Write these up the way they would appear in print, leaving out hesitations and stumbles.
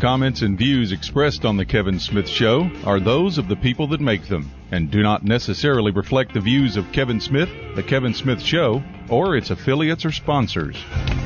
comments, and views expressed on The Kevin Smith Show are those of the people that make them and do not necessarily reflect the views of Kevin Smith, The Kevin Smith Show, or its affiliates or sponsors.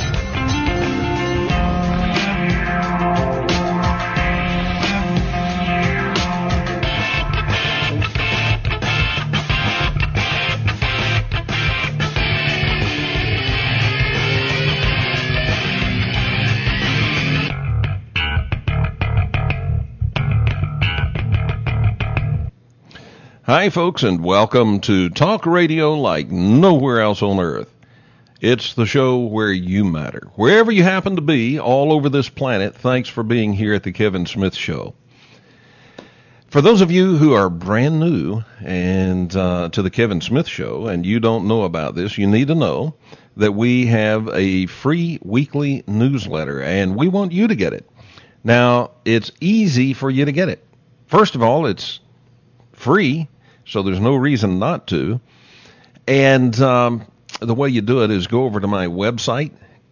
Hi, folks, and welcome to Talk Radio like nowhere else on earth. It's the show where you matter. Wherever you happen to be, all over this planet, thanks for being here at the Kevin Smith Show. For those of you who are brand new and to the Kevin Smith Show, and you don't know about this, you need to know that we have a free weekly newsletter, and we want you to get it. Now, it's easy for you to get it. First of all, it's free, so there's no reason not to. And the way you do it is go over to my website,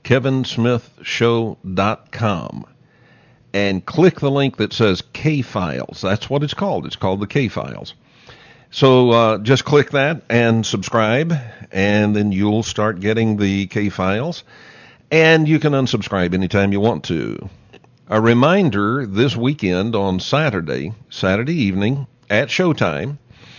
kevinsmithshow.com, and click the link that says K-Files. That's what it's called. It's called the K-Files. So just click that and subscribe, and then you'll start getting the K-Files. And you can unsubscribe anytime you want to. A reminder, this weekend on Saturday evening at showtime,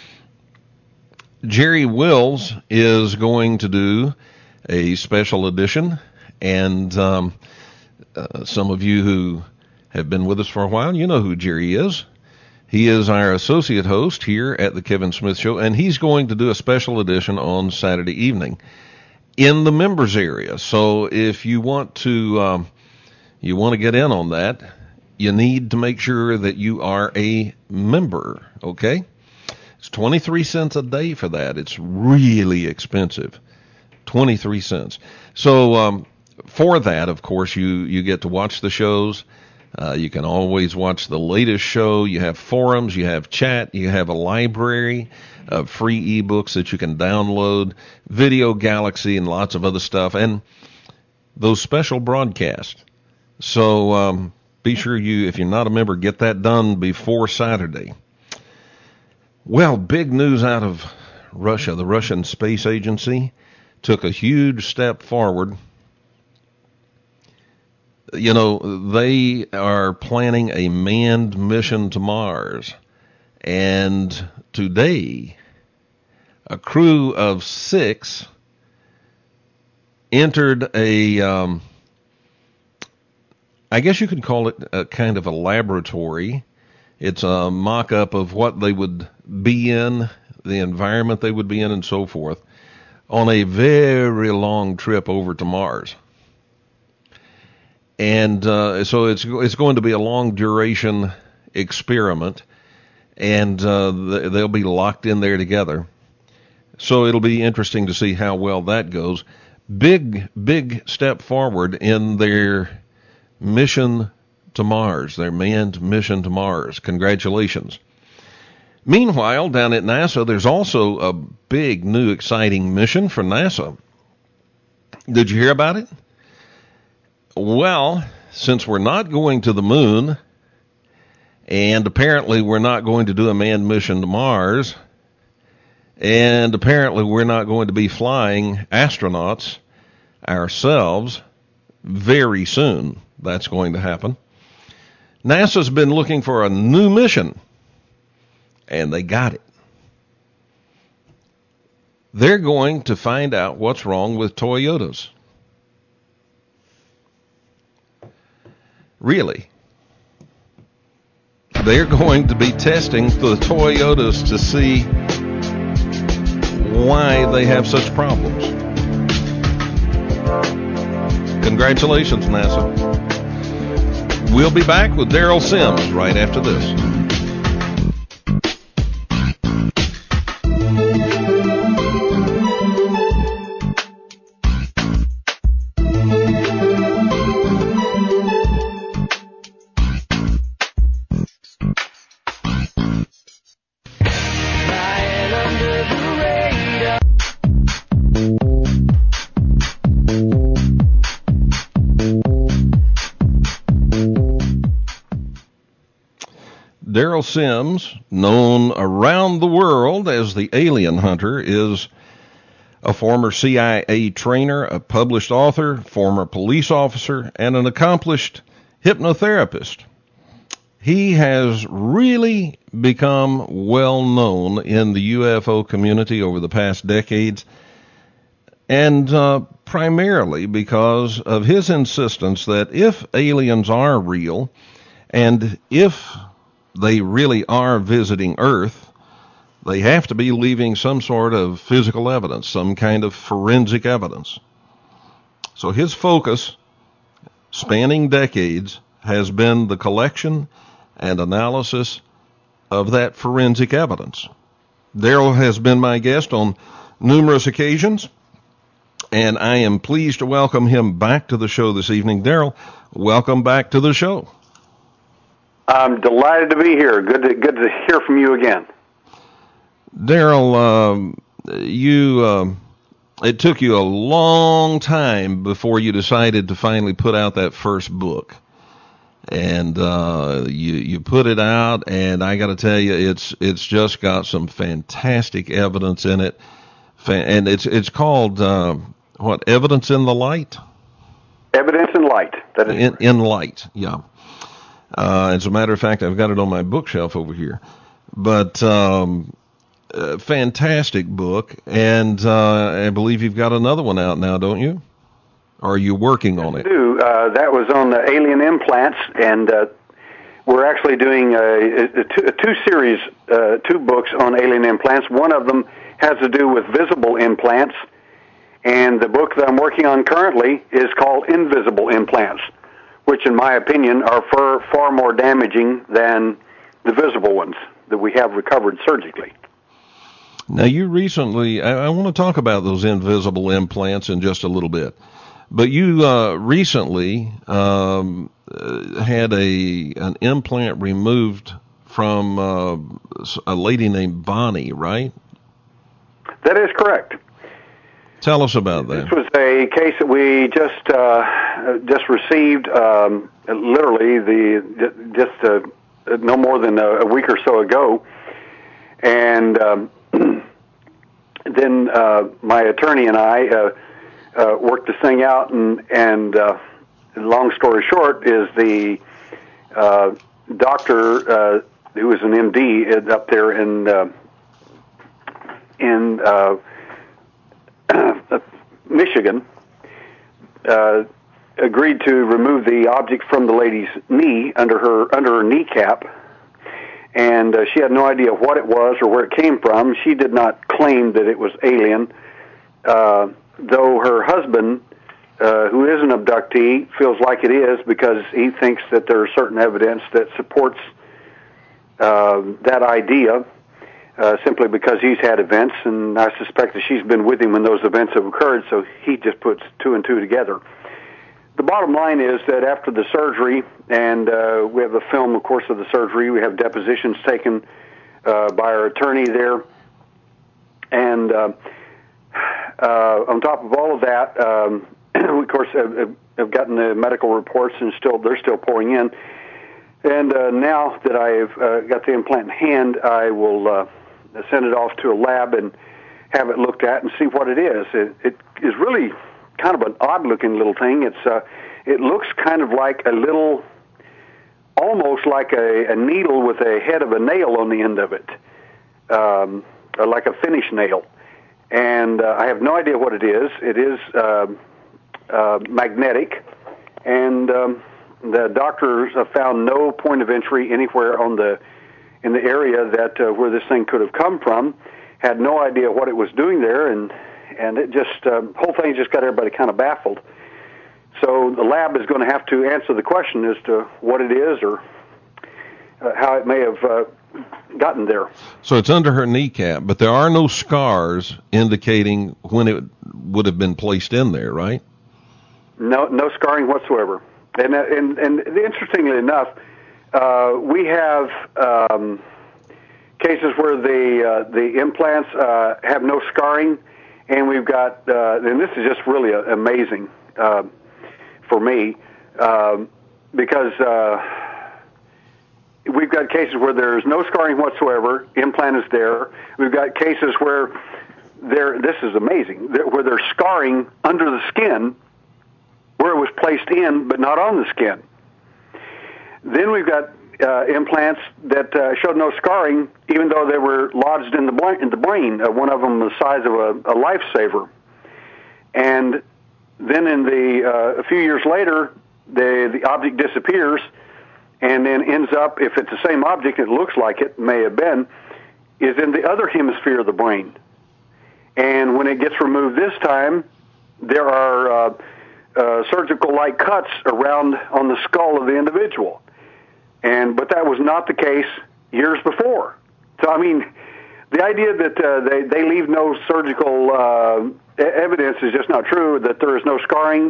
Jerry Wills is going to do a special edition, and some of you who have been with us for a while, you know who Jerry is. He is our associate host here at the Kevin Smith Show, and he's going to do a special edition on Saturday evening in the members area. So if you want to get in on that, you need to make sure that you are a member, okay? It's 23 cents a day for that. It's really expensive, 23 cents. So for that, of course, you get to watch the shows. You can always watch the latest show. You have forums, you have chat, you have a library of free ebooks that you can download, Video Galaxy, and lots of other stuff, and those special broadcasts. So be sure if you're not a member, get that done before Saturday. Well, big news out of Russia. The Russian Space Agency took a huge step forward. You know, they are planning a manned mission to Mars. And today, a crew of 6 entered I guess you could call it a kind of a laboratory. It's a mock-up of what they would be in, the environment they would be in, and so forth, on a very long trip over to Mars. And so it's going to be a long-duration experiment, and they'll be locked in there together. So it'll be interesting to see how well that goes. Big step forward in their mission to Mars, their manned mission to Mars. Congratulations. Meanwhile, down at NASA, there's also a big, new, exciting mission for NASA. Did you hear about it? Well, since we're not going to the moon, and apparently we're not going to do a manned mission to Mars, and apparently we're not going to be flying astronauts ourselves very soon. That's going to happen. NASA's been looking for a new mission, and they got it. They're going to find out what's wrong with Toyotas. Really. They're going to be testing the Toyotas to see why they have such problems. Congratulations, NASA. We'll be back with Daryl Sims right after this. Daryl Sims, known around the world as the Alien Hunter, is a former CIA trainer, a published author, former police officer, and an accomplished hypnotherapist. He has really become well known in the UFO community over the past decades, and primarily because of his insistence that if aliens are real, and if they really are visiting Earth, they have to be leaving some sort of physical evidence, some kind of forensic evidence. So his focus, spanning decades, has been the collection and analysis of that forensic evidence. Daryl has been my guest on numerous occasions, and I am pleased to welcome him back to the show this evening. Daryl, welcome back to the show. I'm delighted to be here. Good to hear from you again. Daryl, it took you a long time before you decided to finally put out that first book. And you put it out, and I got to tell you, it's just got some fantastic evidence in it, and it's called what? Evidence in the Light. Evidence in Light. That is in Light. Yeah. As a matter of fact, I've got it on my bookshelf over here. But fantastic book, and I believe you've got another one out now, don't you? Or are you working on it? I do. That was on the alien implants, and we're actually doing two books on alien implants. One of them has to do with visible implants, and the book that I'm working on currently is called Invisible Implants, which in my opinion are far more damaging than the visible ones that we have recovered surgically. Now, you recently, I want to talk about those invisible implants in just a little bit. But you recently had an implant removed from a lady named Bonnie, right? That is correct. Tell us about that. This was a case that we just received, literally no more than a week or so ago, and then my attorney and I worked this thing out, and long story short is the doctor who was an MD up there in Michigan agreed to remove the object from the lady's knee under her kneecap, and she had no idea what it was or where it came from. She did not claim that it was alien, though her husband, who is an abductee, feels like it is because he thinks that there's certain evidence that supports that idea, simply because he's had events, and I suspect that she's been with him when those events have occurred, so he just puts two and two together. The bottom line is that after the surgery, and we have a film, of course, of the surgery, we have depositions taken by our attorney there, and on top of all of that, we, of course, have gotten the medical reports, and they're still pouring in. And now that I've got the implant in hand, I will send it off to a lab and have it looked at and see what it is. It is really kind of an odd-looking little thing. It looks kind of like almost like a needle with a head of a nail on the end of it, like a finish nail. And I have no idea what it is. It is magnetic, and the doctors have found no point of entry anywhere in the area that where this thing could have come from. Had no idea what it was doing there, and it just whole thing just got everybody kind of baffled. So the lab is going to have to answer the question as to what it is or how it may have gotten there. So it's under her kneecap, but there are no scars indicating when it would have been placed in there, right? No scarring whatsoever. And interestingly enough, we have cases where the implants have no scarring, and we've got, and this is just really amazing for me, because we've got cases where there's no scarring whatsoever, implant is there. We've got cases where this is amazing, where there's scarring under the skin where it was placed in but not on the skin. Then we've got implants that showed no scarring even though they were lodged in the brain. One of them the size of a lifesaver. And then a few years later, the object disappears and then ends up, if it's the same object, it looks like it may have been, is in the other hemisphere of the brain. And when it gets removed this time, there are surgical-like cuts around on the skull of the individual. But that was not the case years before. So, I mean, the idea that they leave no surgical evidence is just not true, that there is no scarring.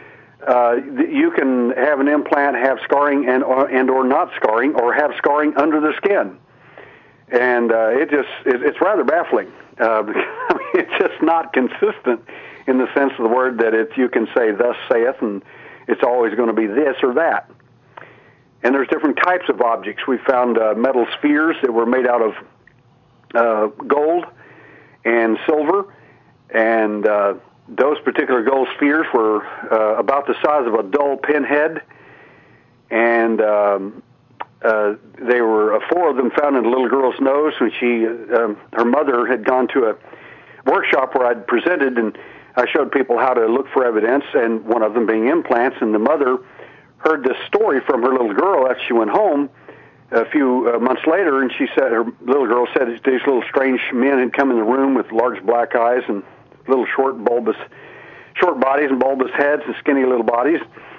You can have an implant have scarring and or not scarring, or have scarring under the skin. And it's rather baffling. I mean, it's just not consistent in the sense of the word that you can say, thus saith, and it's always going to be this or that. And there's different types of objects. We found metal spheres that were made out of gold and silver, and those particular gold spheres were about the size of a dull pinhead, and they were 4 of them found in a little girl's nose when her mother had gone to a workshop where I'd presented, and I showed people how to look for evidence, and one of them being implants, and the mother heard this story from her little girl after she went home a few months later, and she said, her little girl said these little strange men had come in the room with large black eyes and little short bodies and bulbous heads and skinny little bodies.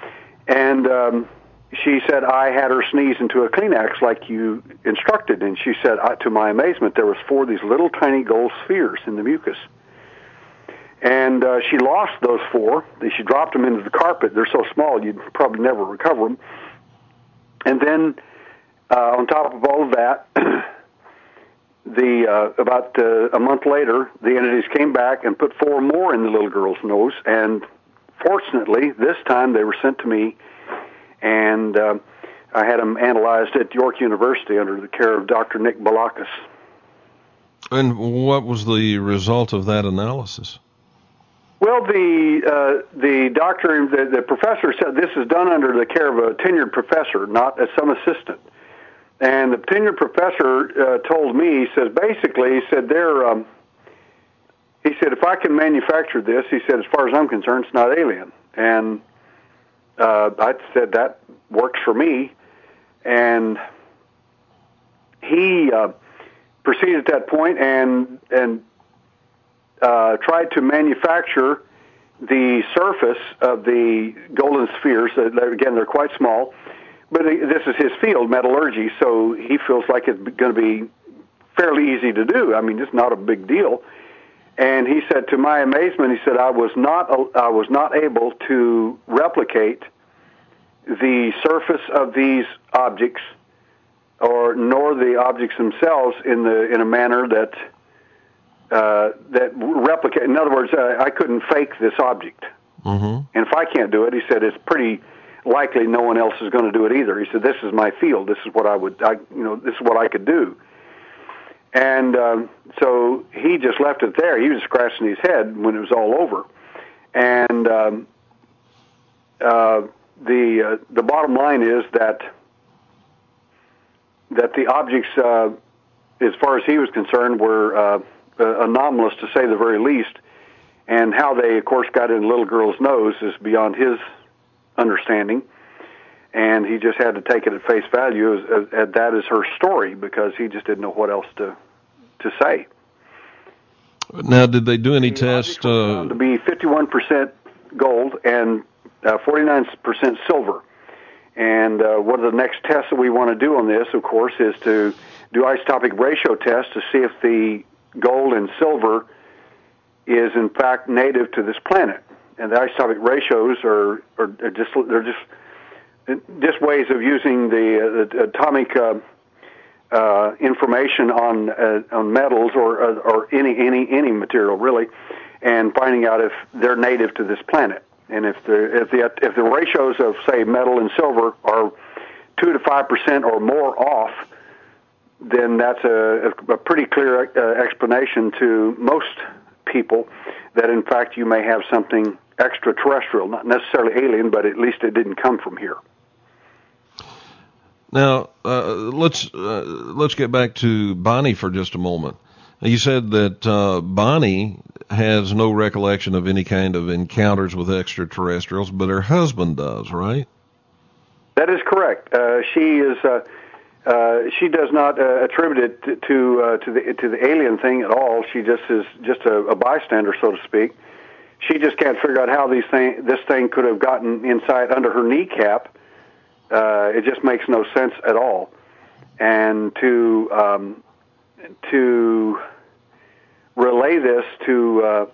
And she said, I had her sneeze into a Kleenex like you instructed. And she said, to my amazement, there was 4 of these little tiny gold spheres in the mucus. And she lost those 4. She dropped them into the carpet. They're so small you'd probably never recover them. And then on top of all of that, about a month later, the entities came back and put 4 more in the little girl's nose. And fortunately, this time they were sent to me, and I had them analyzed at York University under the care of Dr. Nick Balakis. And what was the result of that analysis? Well, the doctor, the professor said this is done under the care of a tenured professor, not some assistant. And the tenured professor told me, he says, basically, he said, if I can manufacture this, he said, as far as I'm concerned, it's not alien. And I said, that works for me. And he proceeded at that point and tried to manufacture the surface of the golden spheres. Again, they're quite small, but this is his field, metallurgy, so he feels like it's going to be fairly easy to do. I mean, it's not a big deal. And he said, to my amazement, he said, I was not able to replicate the surface of these objects, nor the objects themselves in a manner that replicate. In other words, I couldn't fake this object. Mm-hmm. And if I can't do it, he said, it's pretty likely no one else is going to do it either. He said, this is my field. This is what this is what I could do. And so he just left it there. He was scratching his head when it was all over. And the bottom line is that the objects, as far as he was concerned, were anomalous, to say the very least. And how they, of course, got in the little girl's nose is beyond his understanding. And he just had to take it at face value as that is her story, because he just didn't know what else to say. Now, did they do any tests? To be 51% gold and 49% silver. And one of the next tests that we want to do on this, of course, is to do isotopic ratio tests to see if the gold and silver is in fact native to this planet. And the isotopic ratios are just ways of using the atomic information on metals or any material really, and finding out if they're native to this planet. And if the ratios of, say, metal and silver are 2 to 5% or more off, then that's a pretty clear explanation to most people that, in fact, you may have something extraterrestrial, not necessarily alien, but at least it didn't come from here. Now, let's get back to Bonnie for just a moment. You said that Bonnie has no recollection of any kind of encounters with extraterrestrials, but her husband does, right? That is correct. She does not attribute it to the alien thing at all. She just is just a bystander, so to speak. She just can't figure out how this thing could have gotten inside under her kneecap. It just makes no sense at all. And to relay this to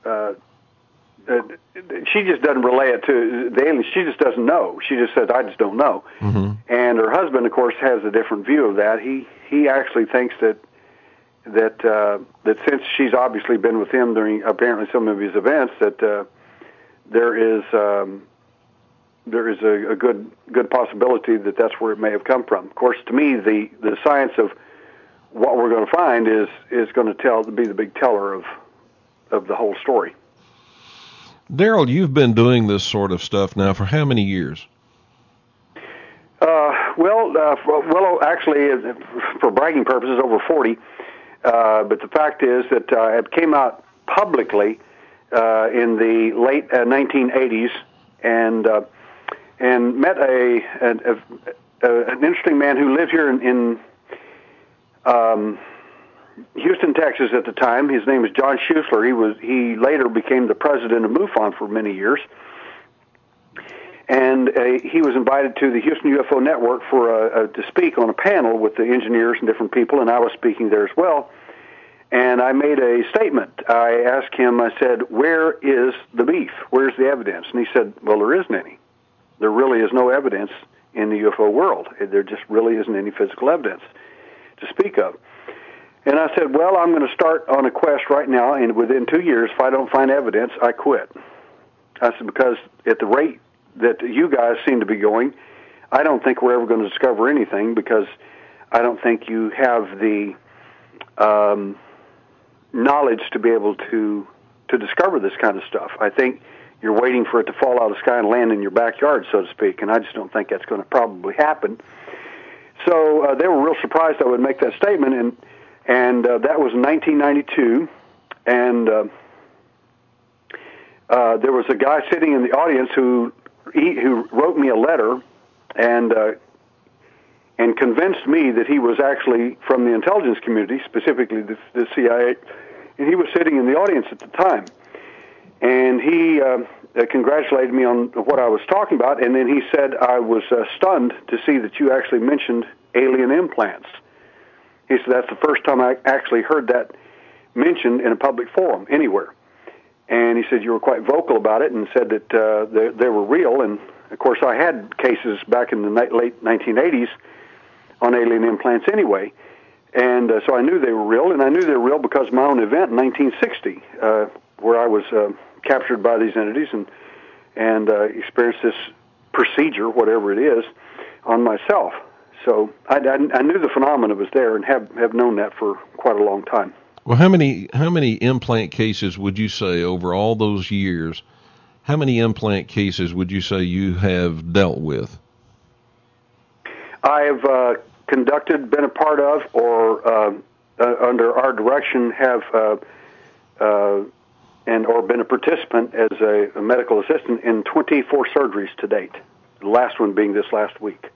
she just doesn't relay it to the aliens. She just doesn't know. She just says, "I just don't know." Mm-hmm. And her husband, of course, has a different view of that. He actually thinks that since she's obviously been with him during apparently some of his events, that there is a good possibility that that's where it may have come from. Of course, to me, the science of what we're going to find is going to be the big teller of the whole story. Daryl, you've been doing this sort of stuff now for how many years? Actually, for bragging purposes, over 40. But the fact is that it came out publicly in the late 1980s, and met an interesting man who lived here in Houston, Texas at the time. His name was John Schuessler. He later became the president of MUFON for many years. And he was invited to the Houston UFO Network to speak on a panel with the engineers and different people, and I was speaking there as well. And I made a statement. I asked him, I said, "Where is the beef? Where's the evidence?" And he said, "Well, there isn't any. There really is no evidence in the UFO world. There just really isn't any physical evidence to speak of." And I said, "Well, I'm going to start on a quest right now, and within 2 years, if I don't find evidence, I quit." I said, "Because at the rate that you guys seem to be going, I don't think we're ever going to discover anything, because I don't think you have the knowledge to be able to discover this kind of stuff. I think you're waiting for it to fall out of the sky and land in your backyard, so to speak, and I just don't think that's going to probably happen." So they were real surprised I would make that statement, and that was in 1992, and there was a guy sitting in the audience who wrote me a letter and convinced me that he was actually from the intelligence community, specifically the CIA, and he was sitting in the audience at the time. And he congratulated me on what I was talking about, and then he said, "I was stunned to see that you actually mentioned alien implants." He said, "That's the first time I actually heard that mentioned in a public forum anywhere." And he said, "You were quite vocal about it and said that they were real." And, of course, I had cases back in the late 1980s on alien implants anyway. And so I knew they were real, and I knew they were real because of my own event in 1960, where I was captured by these entities and experienced this procedure, whatever it is, on myself. So I knew the phenomena was there and have known that for quite a long time. Well, how many implant cases would you say over all those years? How many implant cases would you say you have dealt with? I have conducted, been a part of, or under our direction have or been a participant as a medical assistant in 24 surgeries to date. The last one being this last week.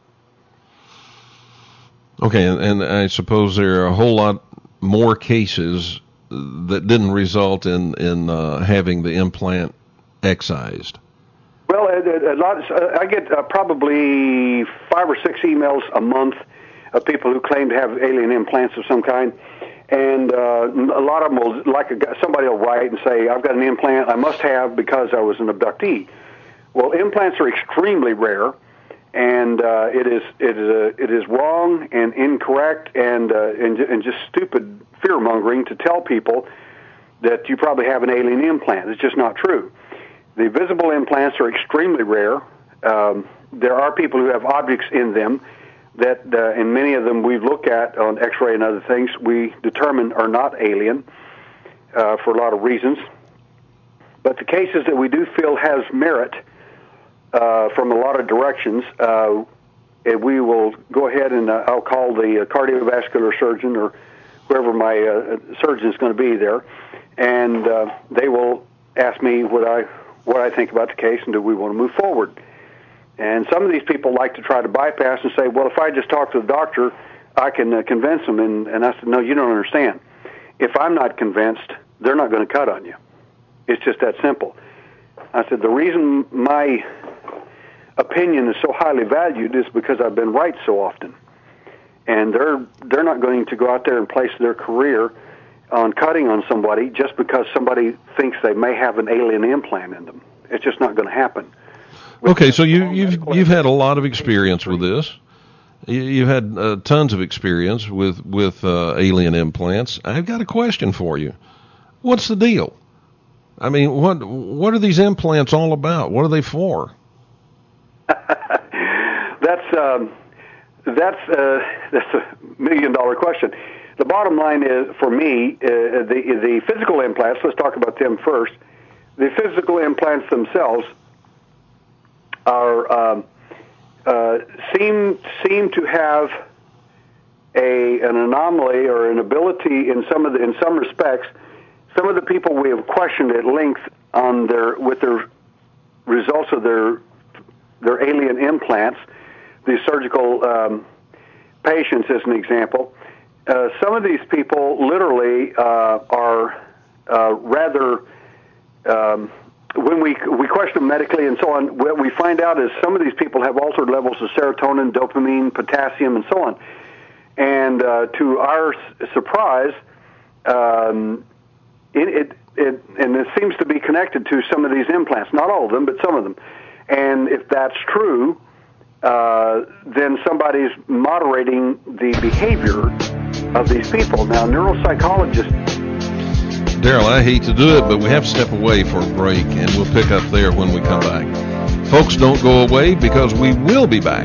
Okay, and I suppose there are a whole lot more cases that didn't result in having the implant excised. Well, a lot. I get probably 5 or 6 emails a month of people who claim to have alien implants of some kind, and a lot of them will, somebody will write and say, "I've got an implant I must have because I was an abductee." Well, implants are extremely rare. And it is wrong and incorrect and just stupid fear-mongering to tell people that you probably have an alien implant. It's just not true. The visible implants are extremely rare. there are people who have objects in them that, and many of them we've looked at on X-ray and other things, we determine are not alien for a lot of reasons. But the cases that we do feel has merit from a lot of directions, we will go ahead and I'll call the cardiovascular surgeon or whoever my surgeon is going to be there, and they will ask me what I think about the case and do we want to move forward. And some of these people like to try to bypass and say, well, if I just talk to the doctor, I can convince them. And I said, no, you don't understand. If I'm not convinced, they're not going to cut on you. It's just that simple. I said, the reason my opinion is so highly valued is because I've been right so often. And they're not going to go out there and place their career on cutting on somebody just because somebody thinks they may have an alien implant in them. It's just not going to happen. Okay, so you've had a lot of experience with this. You've had tons of experience with alien implants. I've got a question for you. What's the deal? I mean, what are these implants all about? What are they for? That's a $1 million question. The bottom line is, for me, the physical implants. Let's talk about them first. The physical implants themselves are seem to have an anomaly or an ability in some respects. Some of the people we have questioned at length on their results of their alien implants, these surgical patients, as an example. Some of these people literally are rather. When we question them medically and so on, what we find out is some of these people have altered levels of serotonin, dopamine, potassium, and so on. And to our surprise, it seems to be connected to some of these implants. Not all of them, but some of them. And if that's true, then somebody's moderating the behavior of these people. Now, neuropsychologists... Daryl, I hate to do it, but we have to step away for a break, and we'll pick up there when we come back. Folks, don't go away, because we will be back.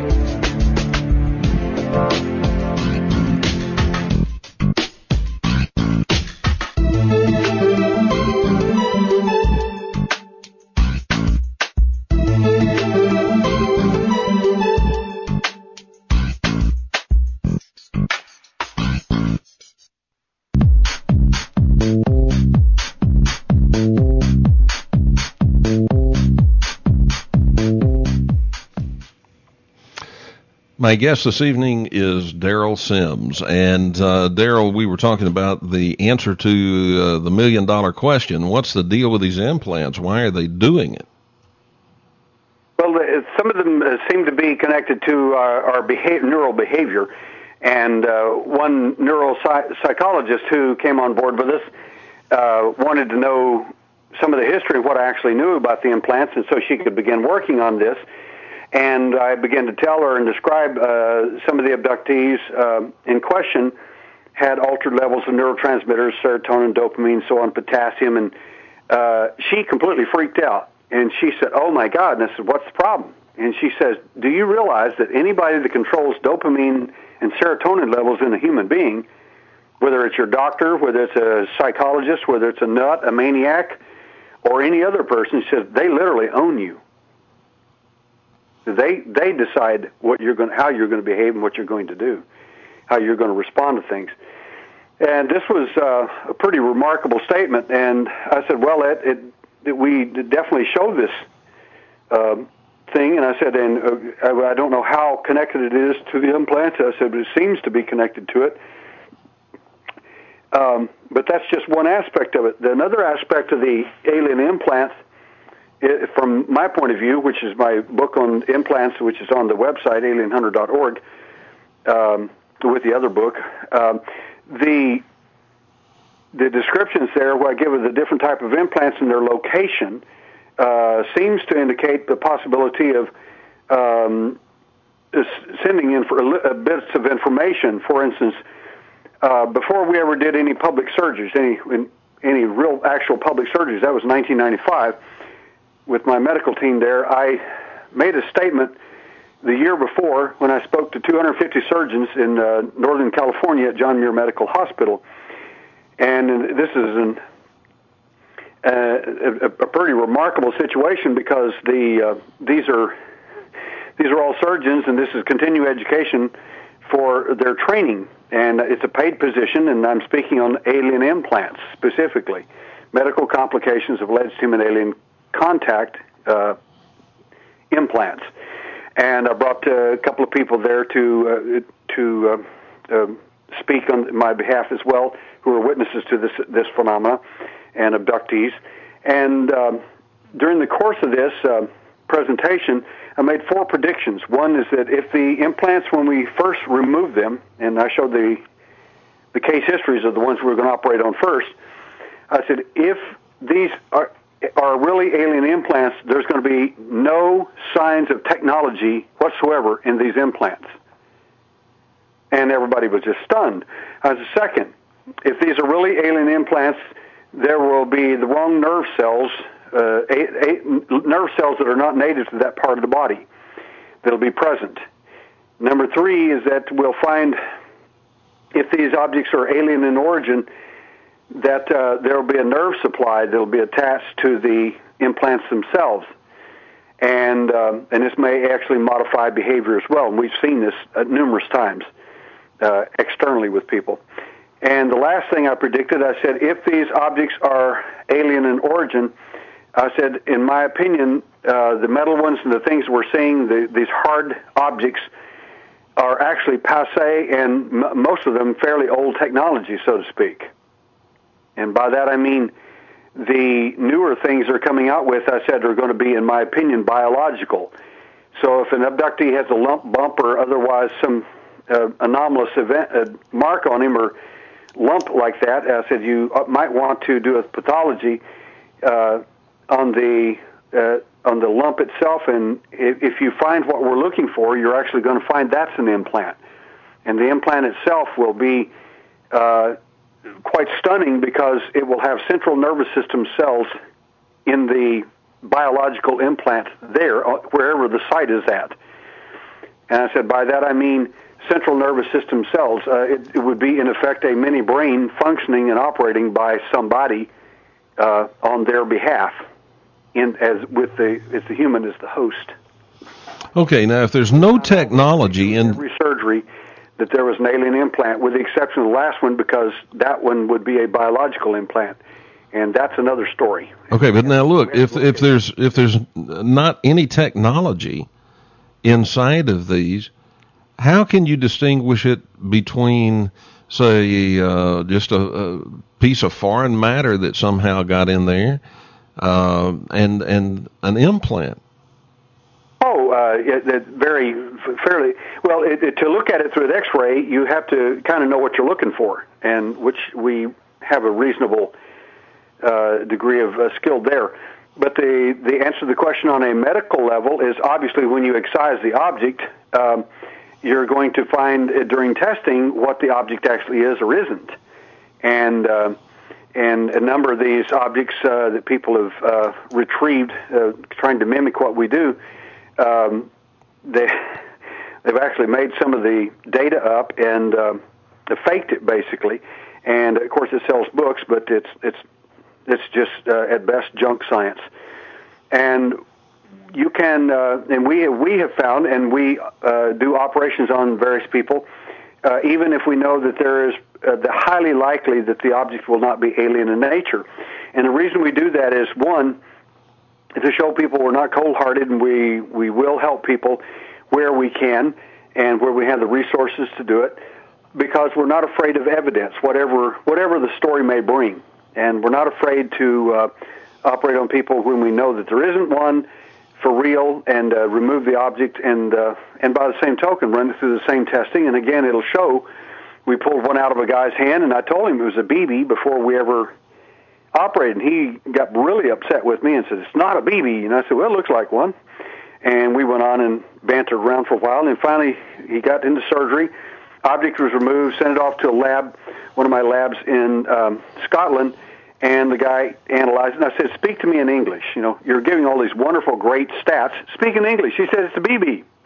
My guest this evening is Daryl Sims, and Daryl, we were talking about the answer to the $1 million question. What's the deal with these implants? Why are they doing it? Well, some of them seem to be connected to our neural behavior, and one neuropsychologist who came on board with us wanted to know some of the history of what I actually knew about the implants, and so she could begin working on this. And I began to tell her and describe some of the abductees in question had altered levels of neurotransmitters, serotonin, dopamine, so on, potassium, and she completely freaked out. And she said, oh, my God. And I said, what's the problem? And she says, do you realize that anybody that controls dopamine and serotonin levels in a human being, whether it's your doctor, whether it's a psychologist, whether it's a nut, a maniac, or any other person, she says, they literally own you. They decide how you're going to behave and what you're going to do, how you're going to respond to things. And this was a pretty remarkable statement. And I said, well, we definitely show this thing. And I said, and I don't know how connected it is to the implants. I said, but it seems to be connected to it. But that's just one aspect of it. Another aspect of the alien implants, from my point of view, which is my book on implants, which is on the website, alienhunter.org, with the other book, the descriptions there, where I give of the different type of implants and their location, seems to indicate the possibility of sending in for bits of information. For instance, before we ever did any public surgeries, any real actual public surgeries, that was 1995, with my medical team there, I made a statement the year before when I spoke to 250 surgeons in Northern California at John Muir Medical Hospital. And this is a pretty remarkable situation because these are all surgeons, and this is continuing education for their training. And it's a paid position, and I'm speaking on alien implants specifically. Medical complications of alleged human-alien contact implants. And I brought a couple of people there to speak on my behalf as well, who are witnesses to this phenomena and abductees. And during the course of this presentation, I made 4 predictions. One is that if the implants, when we first removed them, and I showed the case histories of the ones we were going to operate on first, I said, if these are really alien implants, there's going to be no signs of technology whatsoever in these implants. And everybody was just stunned. I said, second, if these are really alien implants, there will be the wrong nerve cells, nerve cells that are not native to that part of the body that'll be present. Number 3 is that we'll find, if these objects are alien in origin, that there will be a nerve supply that will be attached to the implants themselves. And this may actually modify behavior as well. And we've seen this numerous times externally with people. And the last thing I predicted, I said, if these objects are alien in origin, I said, in my opinion, the metal ones and the things we're seeing, these hard objects, are actually passé, and most of them fairly old technology, so to speak. And by that I mean the newer things they're coming out with, I said, are going to be, in my opinion, biological. So if an abductee has a lump, bump, or otherwise some anomalous event, mark on him or lump like that, I said you might want to do a pathology on the lump itself, and if you find what we're looking for, you're actually going to find that's an implant. And the implant itself will be quite stunning because it will have central nervous system cells in the biological implant there, wherever the site is at. And I said, by that I mean central nervous system cells. It would be, in effect, a mini brain functioning and operating by somebody on their behalf, as the human as the host. Okay, now if there's no technology in every surgery, that there was an alien implant, with the exception of the last one, because that one would be a biological implant, and that's another story. Okay, but now look, if there's not any technology inside of these, how can you distinguish it between, say, just a piece of foreign matter that somehow got in there, and an implant? Fairly well. To look at it through an X-ray, you have to kind of know what you're looking for, and which we have a reasonable degree of skill there. But the answer to the question on a medical level is obviously when you excise the object, you're going to find during testing what the object actually is or isn't, and a number of these objects that people have retrieved, trying to mimic what we do. They've actually made some of the data up and faked it basically, and of course it sells books, but it's just at best junk science. And you can, and we have found, and we do operations on various people, even if we know that there is the highly likely that the object will not be alien in nature. And the reason we do that is, one, to show people we're not cold-hearted, and we will help people where we can and where we have the resources to do it, because we're not afraid of evidence, whatever the story may bring. And we're not afraid to operate on people when we know that there isn't one for real, and remove the object, and by the same token, run it through the same testing. And again, it'll show we pulled one out of a guy's hand, and I told him it was a BB before we ever operated. And he got really upset with me and said, "It's not a BB." And I said, "Well, it looks like one." And we went on and bantered around for a while, and finally he got into surgery. Object was removed, sent it off to a lab, one of my labs in Scotland, and the guy analyzed it. And I said, "Speak to me in English. You know, you're giving all these wonderful, great stats. Speak in English." He said, "It's a BB."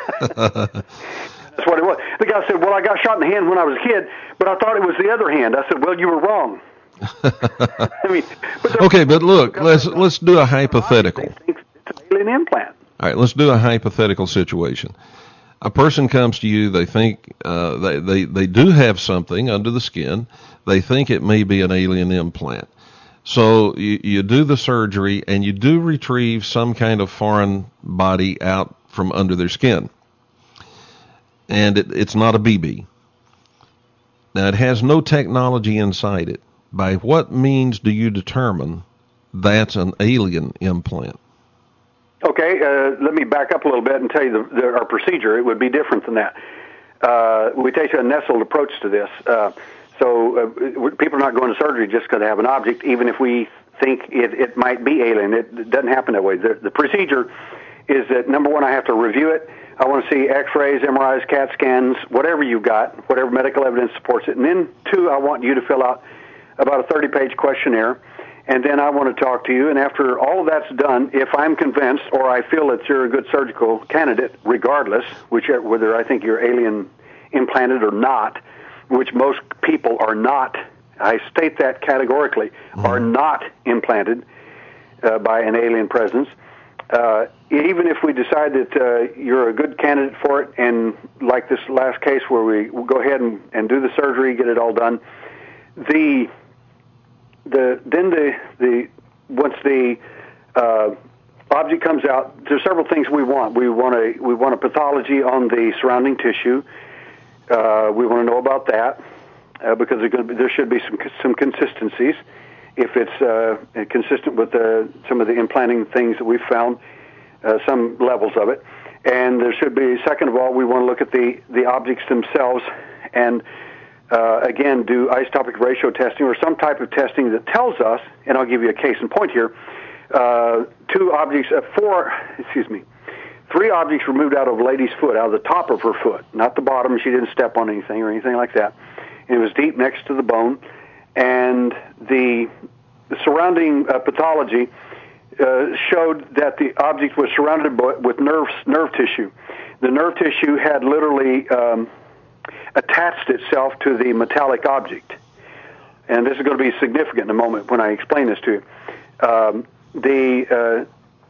That's what it was. The guy said, well, I got shot in the hand when I was a kid, but I thought it was the other hand. I said, well, you were wrong. I mean, okay, but look, let's do a hypothetical. They think it's an alien implant. All right, let's do a hypothetical situation. A person comes to you, they think they do have something under the skin. They think it may be an alien implant. So you do the surgery, and you do retrieve some kind of foreign body out from under their skin. And it's not a BB. Now, it has no technology inside it. By what means do you determine that's an alien implant? Okay, let me back up a little bit and tell you our procedure. It would be different than that. We take a nestled approach to this. So people are not going to surgery just because they have an object, even if we think it might be alien. It doesn't happen that way. The procedure is that, number one, I have to review it. I want to see X-rays, MRIs, CAT scans, whatever you've got, whatever medical evidence supports it. And then, two, I want you to fill out about a 30-page questionnaire. And then I want to talk to you, and after all of that's done, if I'm convinced or I feel that you're a good surgical candidate, regardless, whether I think you're alien implanted or not, which most people are not, I state that categorically, are not implanted by an alien presence, even if we decide that you're a good candidate for it, and like this last case where we go ahead and do the surgery, get it all done, once the object comes out, there's several things we want. We want a pathology on the surrounding tissue. We want to know about that because there should be some consistencies. If it's consistent with some of the implanting things that we've found, some levels of it, and there should be. Second of all, we want to look at the objects themselves and. Again, do isotopic ratio testing or some type of testing that tells us, and I'll give you a case in point here, three objects removed out of a lady's foot, out of the top of her foot, not the bottom. She didn't step on anything or anything like that. And it was deep next to the bone. And the surrounding pathology showed that the object was surrounded with nerve tissue. The nerve tissue had literally attached itself to the metallic object. And this is going to be significant in a moment when I explain this to you.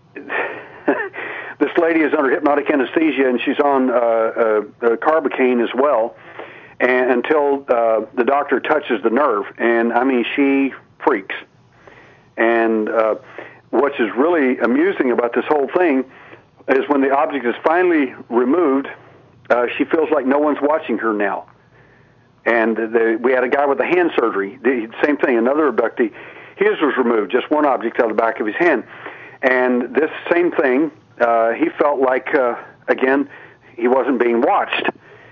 This lady is under hypnotic anesthesia, and she's on carbocaine as well, and until the doctor touches the nerve. And, I mean, she freaks. And what is really amusing about this whole thing is when the object is finally removed, she feels like no one's watching her now. And we had a guy with a hand surgery, same thing, another abductee. His was removed, just one object out of the back of his hand. And this same thing, he felt like, again, he wasn't being watched.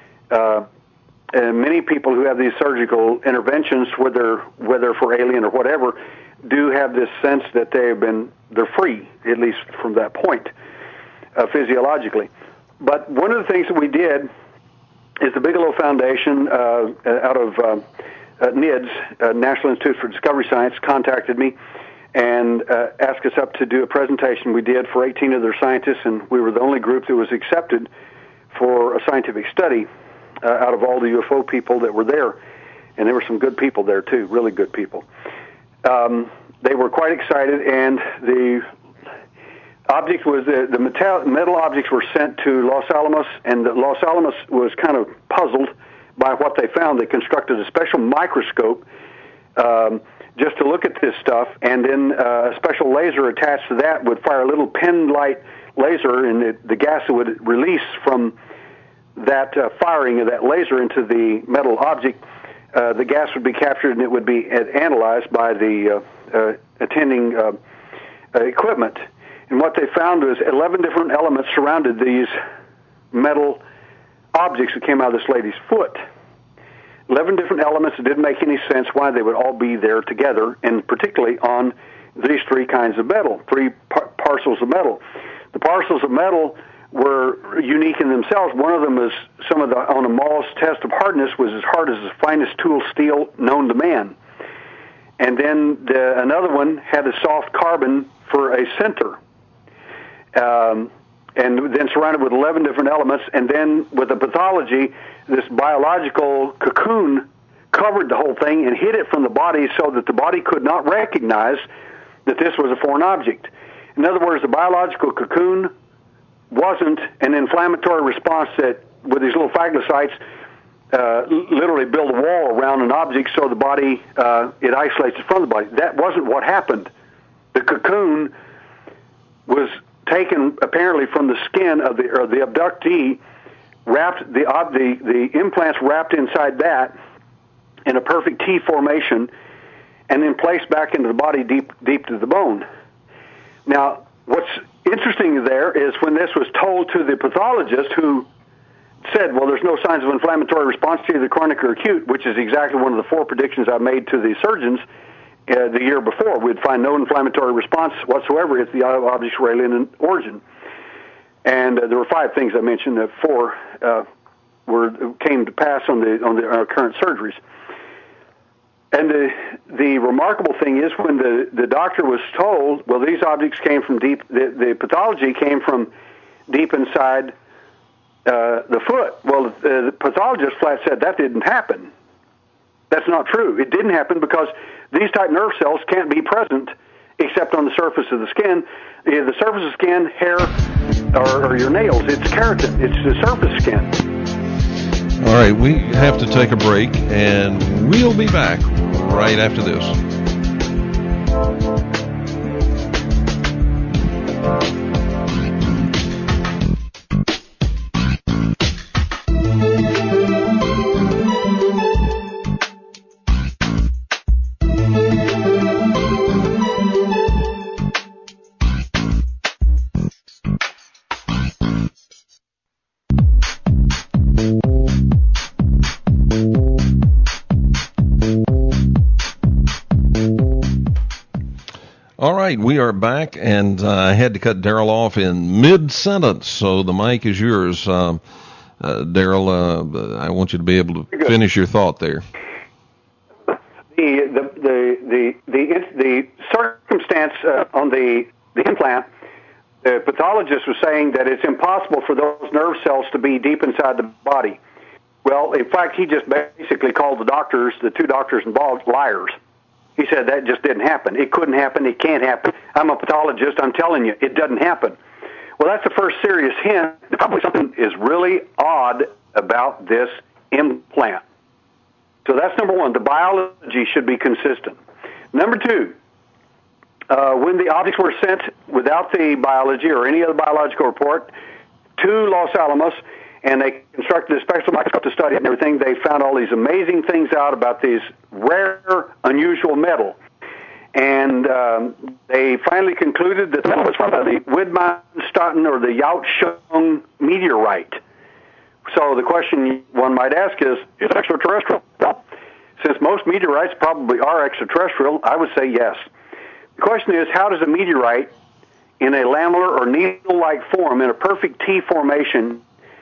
And many people who have these surgical interventions, whether for alien or whatever, do have this sense that they're free, at least from that point, physiologically. But one of the things that we did is the Bigelow Foundation out of NIDS, National Institute for Discovery Science, contacted me and asked us up to do a presentation. We did for 18 other scientists, and we were the only group that was accepted for a scientific study out of all the UFO people that were there. And there were some good people there, too, really good people. They were quite excited, and the object was the metal objects were sent to Los Alamos, and Los Alamos was kind of puzzled by what they found. They constructed a special microscope just to look at this stuff, and then a special laser attached to that would fire a little pen-light laser, and the gas that would release from that firing of that laser into the metal object, the gas would be captured and it would be analyzed by the attending equipment. And what they found was 11 different elements surrounded these metal objects that came out of this lady's foot. 11 different elements that didn't make any sense why they would all be there together, and particularly on these three kinds of metal, three parcels of metal. The parcels of metal were unique in themselves. One of them was on a Mohs test of hardness was as hard as the finest tool steel known to man. And then another one had a soft carbon for a center. and then surrounded with 11 different elements, and then with the pathology, this biological cocoon covered the whole thing and hid it from the body so that the body could not recognize that this was a foreign object. In other words, the biological cocoon wasn't an inflammatory response that, with these little phagocytes, literally build a wall around an object so the body, it isolates it from the body. That wasn't what happened. The cocoon was taken apparently from the skin of the abductee, wrapped the implants wrapped inside that in a perfect T formation, and then placed back into the body deep to the bone. Now, what's interesting there is when this was told to the pathologist, who said, well, there's no signs of inflammatory response to either chronic or acute, which is exactly one of the 4 predictions I made to the surgeons the year before. We'd find no inflammatory response whatsoever if the objects were alien in origin. And there were 5 things I mentioned. 4 came to pass on our current surgeries. And the remarkable thing is when the doctor was told, well, these objects came from deep, the pathology came from deep inside the foot. Well, the pathologist flat said that didn't happen. That's not true. It didn't happen because these type nerve cells can't be present except on the surface of the skin. The surface of the skin, hair, or your nails, it's keratin. It's the surface skin. All right, we have to take a break, and we'll be back right after this. All right, we are back, and I had to cut Daryl off in mid-sentence, so the mic is yours. Daryl, I want you to be able to finish your thought there. The circumstance on the implant, the pathologist was saying that it's impossible for those nerve cells to be deep inside the body. Well, in fact, he just basically called the 2 doctors involved, liars. He said that just didn't happen. It couldn't happen. It can't happen. I'm a pathologist. I'm telling you, it doesn't happen. Well, that's the first serious hint that probably something is really odd about this implant. So that's number 1. The biology should be consistent. Number 2, when the objects were sent without the biology or any other biological report to Los Alamos, and they constructed a special microscope to study it and everything, they found all these amazing things out about these rare, unusual metal. And they finally concluded that the metal was from the Widmanstatten or the Yautsheng meteorite. So the question one might ask is it extraterrestrial? Well, since most meteorites probably are extraterrestrial, I would say yes. The question is, how does a meteorite in a lamellar or needle-like form, in a perfect T formation,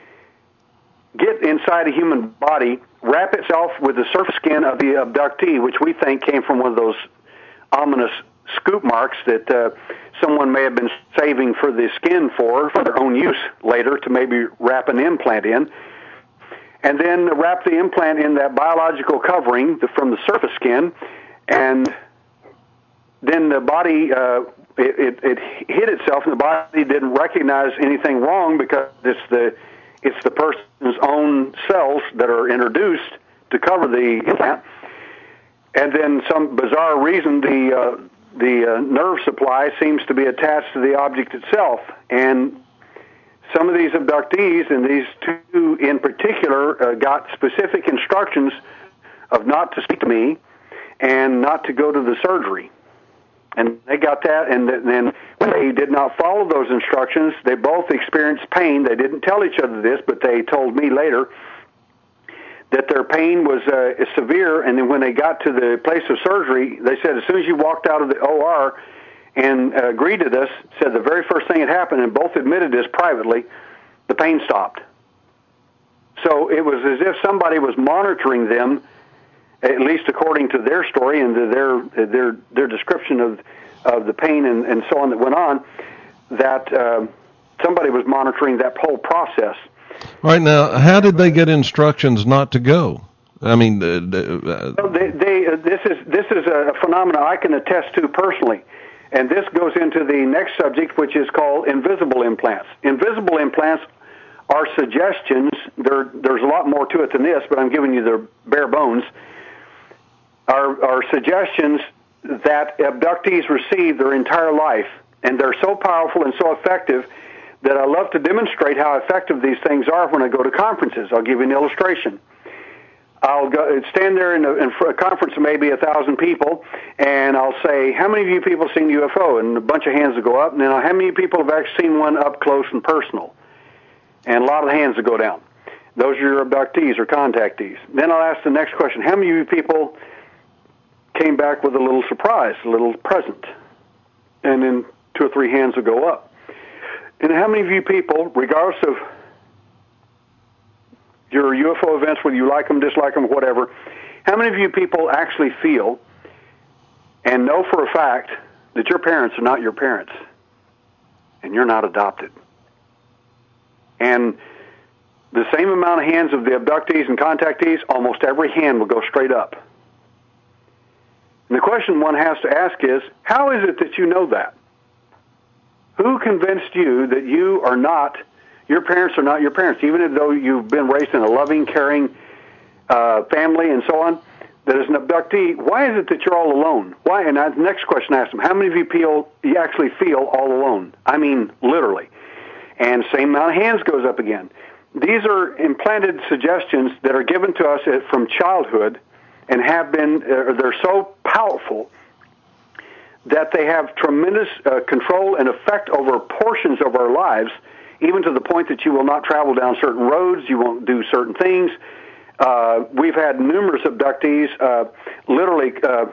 get inside a human body, wrap itself with the surface skin of the abductee, which we think came from one of those ominous scoop marks that someone may have been saving for the skin for their own use later to maybe wrap an implant in, and then wrap the implant in that biological covering from the surface skin, and then the body, it hid itself, and the body didn't recognize anything wrong because it's the person's own cells that are introduced to cover the implant. And then some bizarre reason, the nerve supply seems to be attached to the object itself. And some of these abductees, and these 2 in particular, got specific instructions of not to speak to me and not to go to the surgery. And they got that, and then when they did not follow those instructions, they both experienced pain. They didn't tell each other this, but they told me later that their pain was severe, and then when they got to the place of surgery, they said as soon as you walked out of the OR and agreed to this, said the very first thing that happened, and both admitted this privately, the pain stopped. So it was as if somebody was monitoring them, at least according to their story and to their description of the pain and so on that went on, that somebody was monitoring that whole process. All right, now, how did they get instructions not to go? I mean, This is a phenomenon I can attest to personally, and this goes into the next subject, which is called invisible implants. Invisible implants are suggestions. There's a lot more to it than this, but I'm giving you the bare bones. Are suggestions that abductees receive their entire life, and they're so powerful and so effective that I love to demonstrate how effective these things are when I go to conferences. I'll give you an illustration. I'll stand there in a conference of maybe 1,000 people, and I'll say, how many of you people seen UFO? And a bunch of hands will go up, and then how many people have actually seen one up close and personal? And a lot of the hands will go down. Those are your abductees or contactees. Then I'll ask the next question, how many of you people came back with a little surprise, a little present? And then 2 or 3 hands will go up. And how many of you people, regardless of your UFO events, whether you like them, dislike them, whatever, how many of you people actually feel and know for a fact that your parents are not your parents and you're not adopted? And the same amount of hands of the abductees and contactees, almost every hand will go straight up. And the question one has to ask is, how is it that you know that? Who convinced you that you are not, your parents are not your parents, even though you've been raised in a loving, caring family and so on, that as an abductee, why is it that you're all alone? Why? And the next question I asked them, how many of you actually feel all alone? I mean, literally. And same amount of hands goes up again. These are implanted suggestions that are given to us from childhood and have been, they're so powerful that they have tremendous control and effect over portions of our lives, even to the point that you will not travel down certain roads, you won't do certain things. We've had numerous abductees, literally,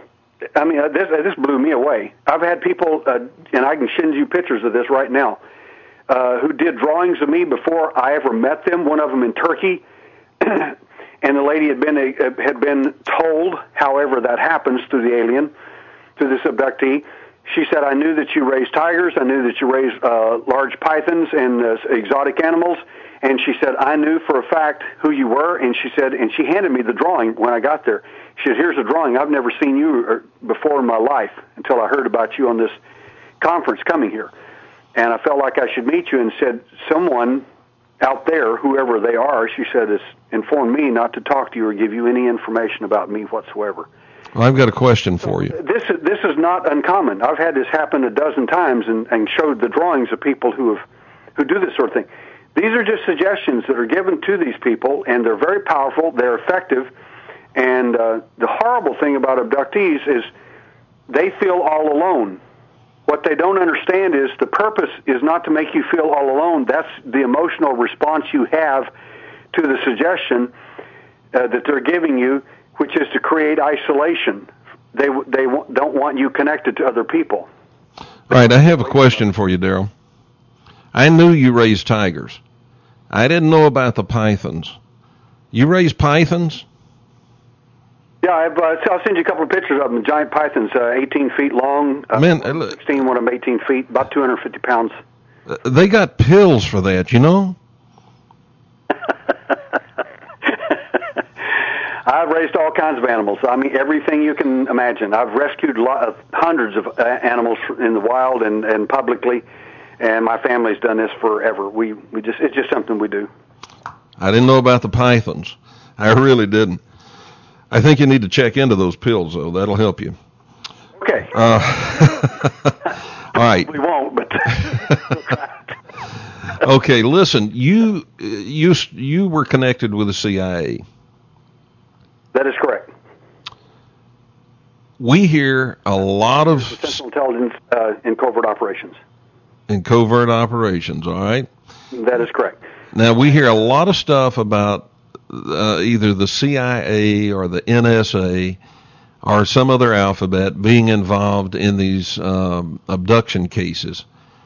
this blew me away. I've had people, and I can send you pictures of this right now, who did drawings of me before I ever met them, one of them in Turkey, and the lady had been told, however that happens through the alien, to this abductee. She said, I knew that you raised tigers, I knew that you raised large pythons and exotic animals, and she said, I knew for a fact who you were, and she said, and she handed me the drawing when I got there. She said, here's a drawing. I've never seen you before in my life until I heard about you on this conference coming here. And I felt like I should meet you, and said, someone out there, whoever they are, she said, has informed me not to talk to you or give you any information about me whatsoever. Well, I've got a question for you. This is not uncommon. I've had this happen a dozen times and showed the drawings of people who do this sort of thing. These are just suggestions that are given to these people, and they're very powerful, they're effective, and the horrible thing about abductees is they feel all alone. What they don't understand is the purpose is not to make you feel all alone. That's the emotional response you have to the suggestion that they're giving you, which is to create isolation. They don't want you connected to other people. All right, I have a question for you, Daryl. I knew you raised tigers. I didn't know about the pythons. You raise pythons? Yeah, I'll send you a couple of pictures of them. Giant pythons, 18 feet long, 16, one of them 18 feet, about 250 pounds. They got pills for that, you know? I've raised all kinds of animals. I mean, everything you can imagine. I've rescued hundreds of animals in the wild and publicly, and my family's done this forever. It's just something we do. I didn't know about the pythons. I really didn't. I think you need to check into those pills, though. That'll help you. Okay. All right. We won't, but. Okay, listen. You were connected with the CIA. That is correct. We hear a lot of Central Intelligence in covert operations. In covert operations, all right? That is correct. Now, we hear a lot of stuff about either the CIA or the NSA or some other alphabet being involved in these abduction cases.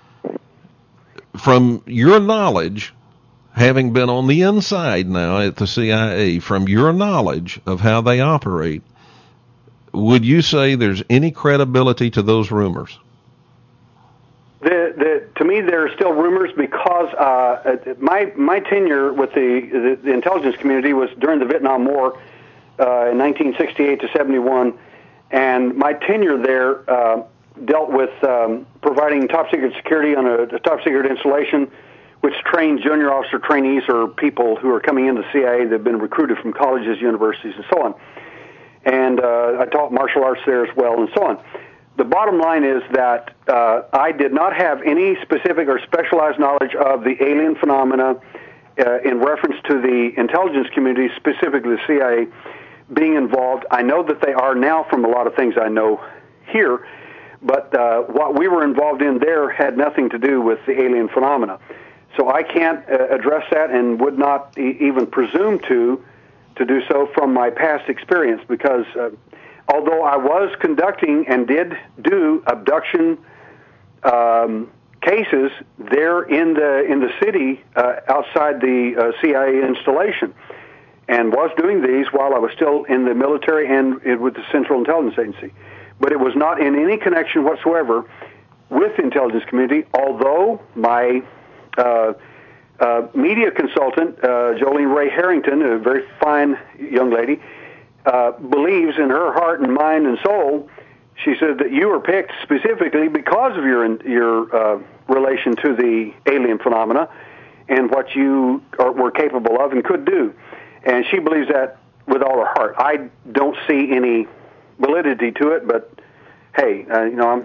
From your knowledge, having been on the inside now at the CIA, from your knowledge of how they operate, would you say there's any credibility to those rumors? To me, there are still rumors because my tenure with the intelligence community was during the Vietnam War in 1968 to 71, and my tenure there dealt with providing top-secret security on a top-secret installation, which trains junior officer trainees or people who are coming into the CIA that have been recruited from colleges, universities, and so on. And I taught martial arts there as well, and so on. The bottom line is that I did not have any specific or specialized knowledge of the alien phenomena in reference to the intelligence community, specifically the CIA, being involved. I know that they are now from a lot of things I know here, but what we were involved in there had nothing to do with the alien phenomena. So I can't address that and would not even presume to do so from my past experience, because although I was conducting and did do abduction cases there in the city outside the CIA installation, and was doing these while I was still in the military and with the Central Intelligence Agency. But it was not in any connection whatsoever with the intelligence community, although my media consultant, Jolene Ray Harrington, a very fine young lady, believes in her heart and mind and soul, she said that you were picked specifically because of your relation to the alien phenomena and what you were capable of and could do. And she believes that with all her heart. I don't see any validity to it, but hey, I'm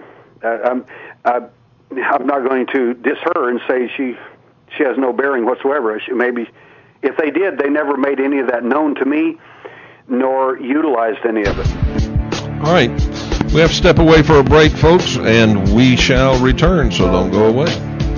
not going to diss her and say she has no bearing whatsoever. Maybe if they did, they never made any of that known to me, nor utilized any of it. All right. We have to step away for a break, folks, and we shall return, so don't go away.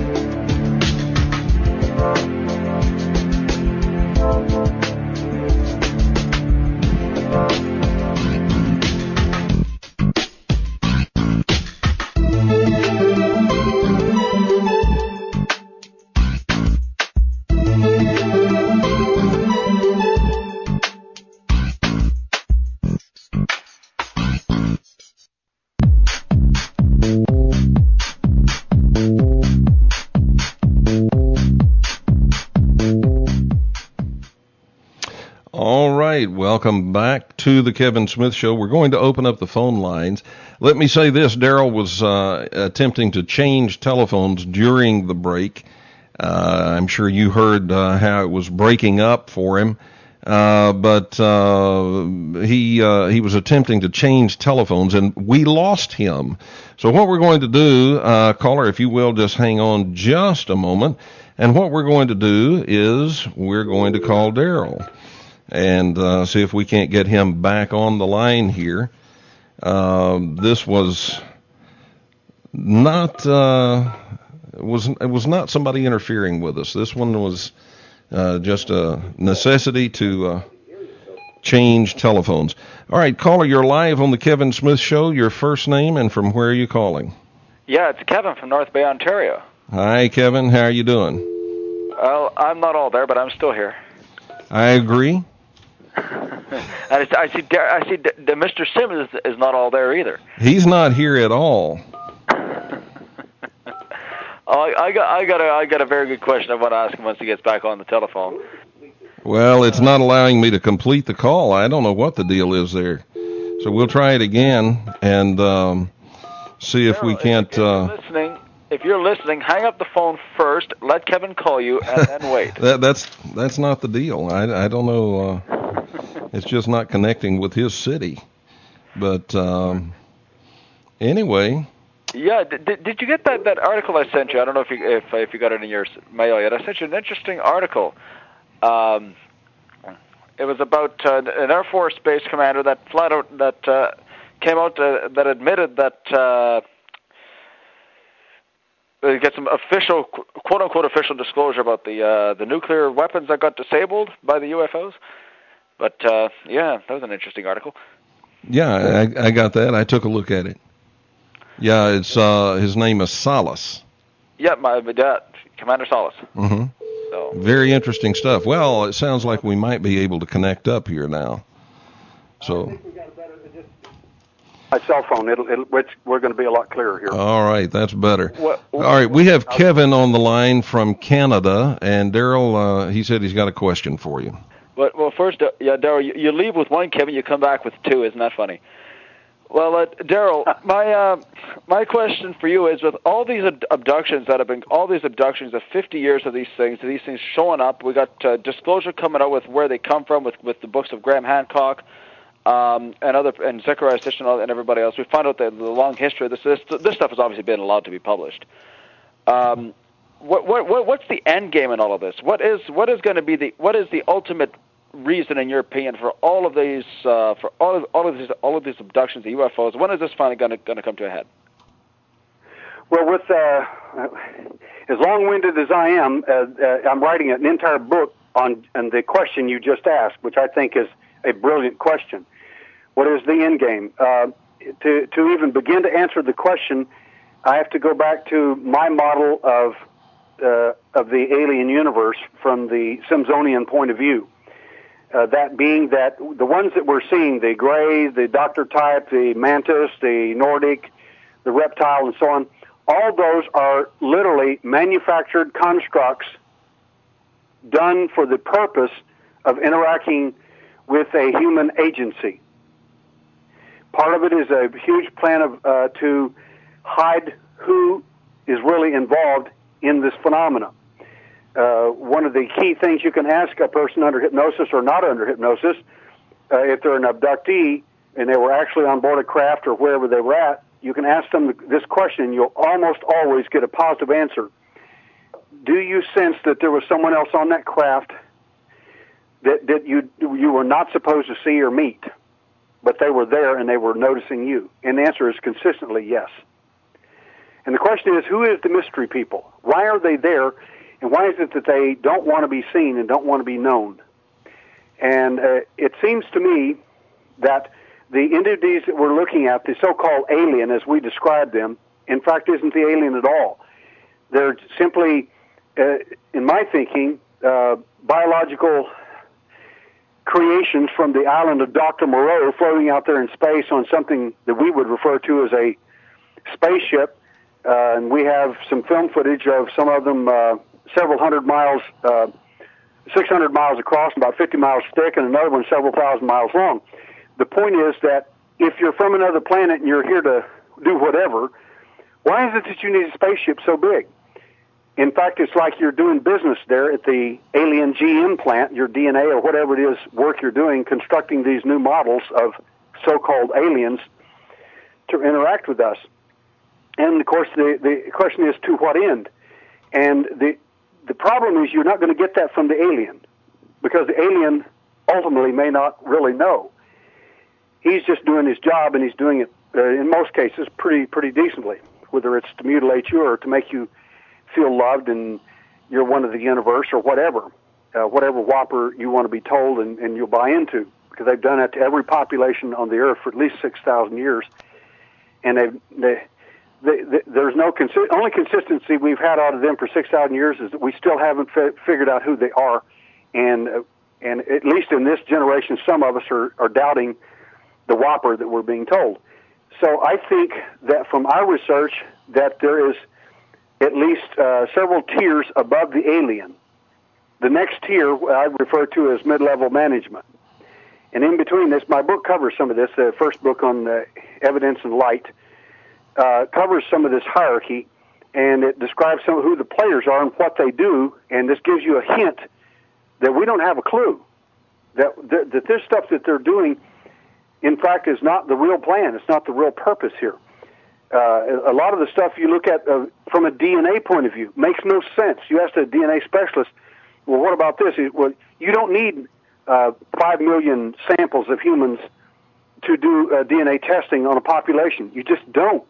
Welcome back to the Kevin Smith Show. We're going to open up the phone lines. Let me say this. Daryl was attempting to change telephones during the break. I'm sure you heard how it was breaking up for him. But he was attempting to change telephones, and we lost him. So what we're going to do, caller, if you will, just hang on just a moment. And what we're going to do is we're going to call Daryl and see if we can't get him back on the line here. This was not it was not somebody interfering with us. This one was just a necessity to change telephones. All right, caller, you're live on the Kevin Smith Show. Your first name and from where are you calling? Yeah, it's Kevin from North Bay, Ontario. Hi, Kevin. How are you doing? Well, I'm not all there, but I'm still here. I agree. And I see Mr. Simmons is not all there either. He's not here at all. I got a very good question I want to ask him once he gets back on the telephone. Well, it's not allowing me to complete the call. I don't know what the deal is there. So we'll try it again and see if we can't. If you're listening, hang up the phone first. Let Kevin call you, and then wait. That's not the deal. I don't know. It's just not connecting with his city. But anyway. Yeah. Did you get that article I sent you? I don't know if you got it in your mail yet. I sent you an interesting article. It was about an Air Force base commander that flat out came out that admitted that. Get some official, quote-unquote, official disclosure about the nuclear weapons that got disabled by the UFOs. But, yeah, that was an interesting article. Yeah, I got that. I took a look at it. Yeah, it's his name is Salas. Yeah, Commander Salas. Mm-hmm. So. Very interesting stuff. Well, it sounds like we might be able to connect up here now. So. my cell phone. We're going to be a lot clearer here. All right, that's better. All right, we have Kevin on the line from Canada, and Daryl, he said he's got a question for you. Well, first, Daryl, you leave with one, Kevin, you come back with two. Isn't that funny? Well, Daryl, my question for you is, with all these abductions that have been, all these abductions of 50 years of these things showing up, we got disclosure coming out with where they come from, with the books of Graham Hancock, and Zecharia Sitchin and everybody else. We found out the long history of this. This stuff has obviously been allowed to be published. What's the end game in all of this? What is going to be the ultimate reason, in your opinion, for all of these all of these abductions, the UFOs? When is this finally going to come to a head? Well, with as long-winded as I am, I'm writing an entire book on the question you just asked, which I think is a brilliant question. What is the end game? To even begin to answer the question, I have to go back to my model of the alien universe from the Simpsonian point of view. That being that the ones that we're seeing, the gray, the doctor type, the mantis, the Nordic, the reptile, and so on, all those are literally manufactured constructs done for the purpose of interacting with a human agency. Part of it is a huge plan to hide who is really involved in this phenomenon. One of the key things you can ask a person under hypnosis or not under hypnosis, if they're an abductee and they were actually on board a craft or wherever they were at, you can ask them this question. You'll almost always get a positive answer. Do you sense that there was someone else on that craft that you were not supposed to see or meet, but they were there and they were noticing you? And the answer is consistently yes. And the question is, who is the mystery people? Why are they there? And why is it that they don't want to be seen and don't want to be known? And it seems to me that the entities that we're looking at, the so-called alien, as we describe them, in fact, isn't the alien at all. They're simply, in my thinking, biological creations from the island of Dr. Moreau floating out there in space on something that we would refer to as a spaceship. And we have some film footage of some of them several hundred miles, 600 miles across, about 50 miles thick, and another one several thousand miles long. The point is that if you're from another planet and you're here to do whatever, why is it that you need a spaceship so big? In fact, it's like you're doing business there at the alien GM plant, your DNA or whatever it is work you're doing, constructing these new models of so-called aliens to interact with us. And, of course, the question is, to what end? And the problem is you're not going to get that from the alien, because the alien ultimately may not really know. He's just doing his job, and he's doing it, in most cases, pretty decently, whether it's to mutilate you or to make you feel loved and you're one of the universe or whatever whopper you want to be told and you'll buy into, because they've done that to every population on the earth for at least 6,000 years. And there's no only consistency we've had out of them for 6,000 years is that we still haven't figured out who they are, and at least in this generation, some of us are doubting the whopper that we're being told. So I think that from our research that there is at least several tiers above the alien. The next tier I refer to as mid-level management. And in between this, my book covers some of this. The first book on evidence and light covers some of this hierarchy, and it describes who the players are and what they do, and this gives you a hint that we don't have a clue, that this stuff that they're doing, in fact, is not the real plan. It's not the real purpose here. A lot of the stuff you look at from a DNA point of view makes no sense. You ask a DNA specialist, well, what about this? Well, you don't need 5 million samples of humans to do DNA testing on a population. You just don't.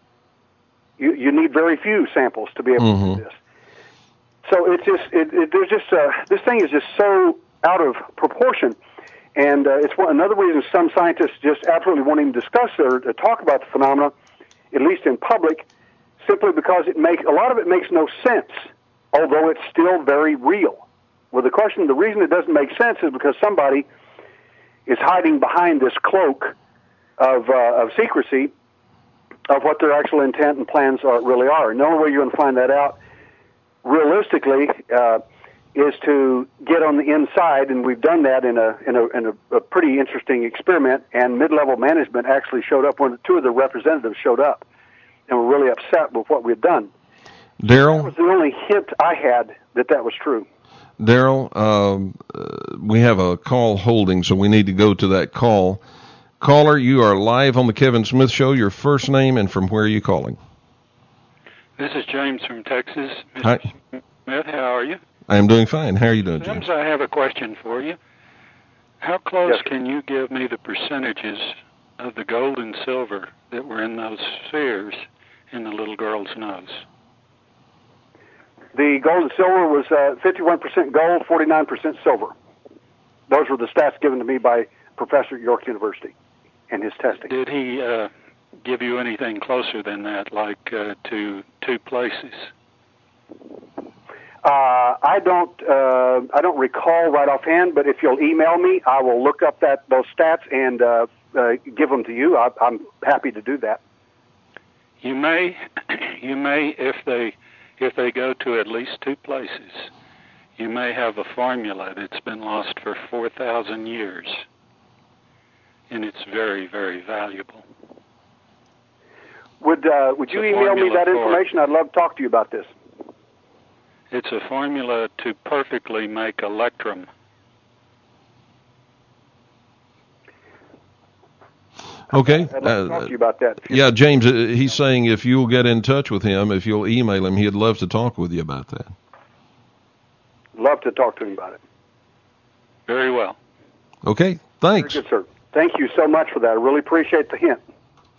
You need very few samples to be able to do this. So it's just there's just this thing is just so out of proportion, and it's another reason some scientists just absolutely won't even discuss or talk about the phenomena, at least in public, simply because a lot of it makes no sense, although it's still very real. Well, the reason it doesn't make sense is because somebody is hiding behind this cloak of secrecy of what their actual intent and plans really are. And the only way you're going to find that out realistically is to get on the inside, and we've done that in a pretty interesting experiment. And mid-level management actually showed up. Two of the representatives showed up, and were really upset with what we had done. Daryl? That was the only hint I had that was true. Daryl, we have a call holding, so we need to go to that call. Caller, you are live on the Kevin Smith Show. Your first name and from where are you calling? This is James from Texas. Mr. Hi. Smith, how are you? I am doing fine. How are you doing, James? I have a question for you. How close can you give me the percentages of the gold and silver that were in those spheres in the little girl's nose? The gold and silver was 51% gold, 49% silver. Those were the stats given to me by Professor at York University and his testing. Did he give you anything closer than that, like to 2 places? I don't recall right offhand, but if you'll email me, I will look up those stats and give them to you. I'm happy to do that. You may, if they go to at least 2 places, you may have a formula that's been lost for 4,000 years, and it's very, very valuable. Would you email me that information? I'd love to talk to you about this. It's a formula to perfectly make electrum. Okay. I'd love to talk to you about that. Yeah, James, he's saying if you'll get in touch with him, if you'll email him, he'd love to talk with you about that. Love to talk to him about it. Very well. Okay, thanks. Very good, sir. Thank you so much for that. I really appreciate the hint.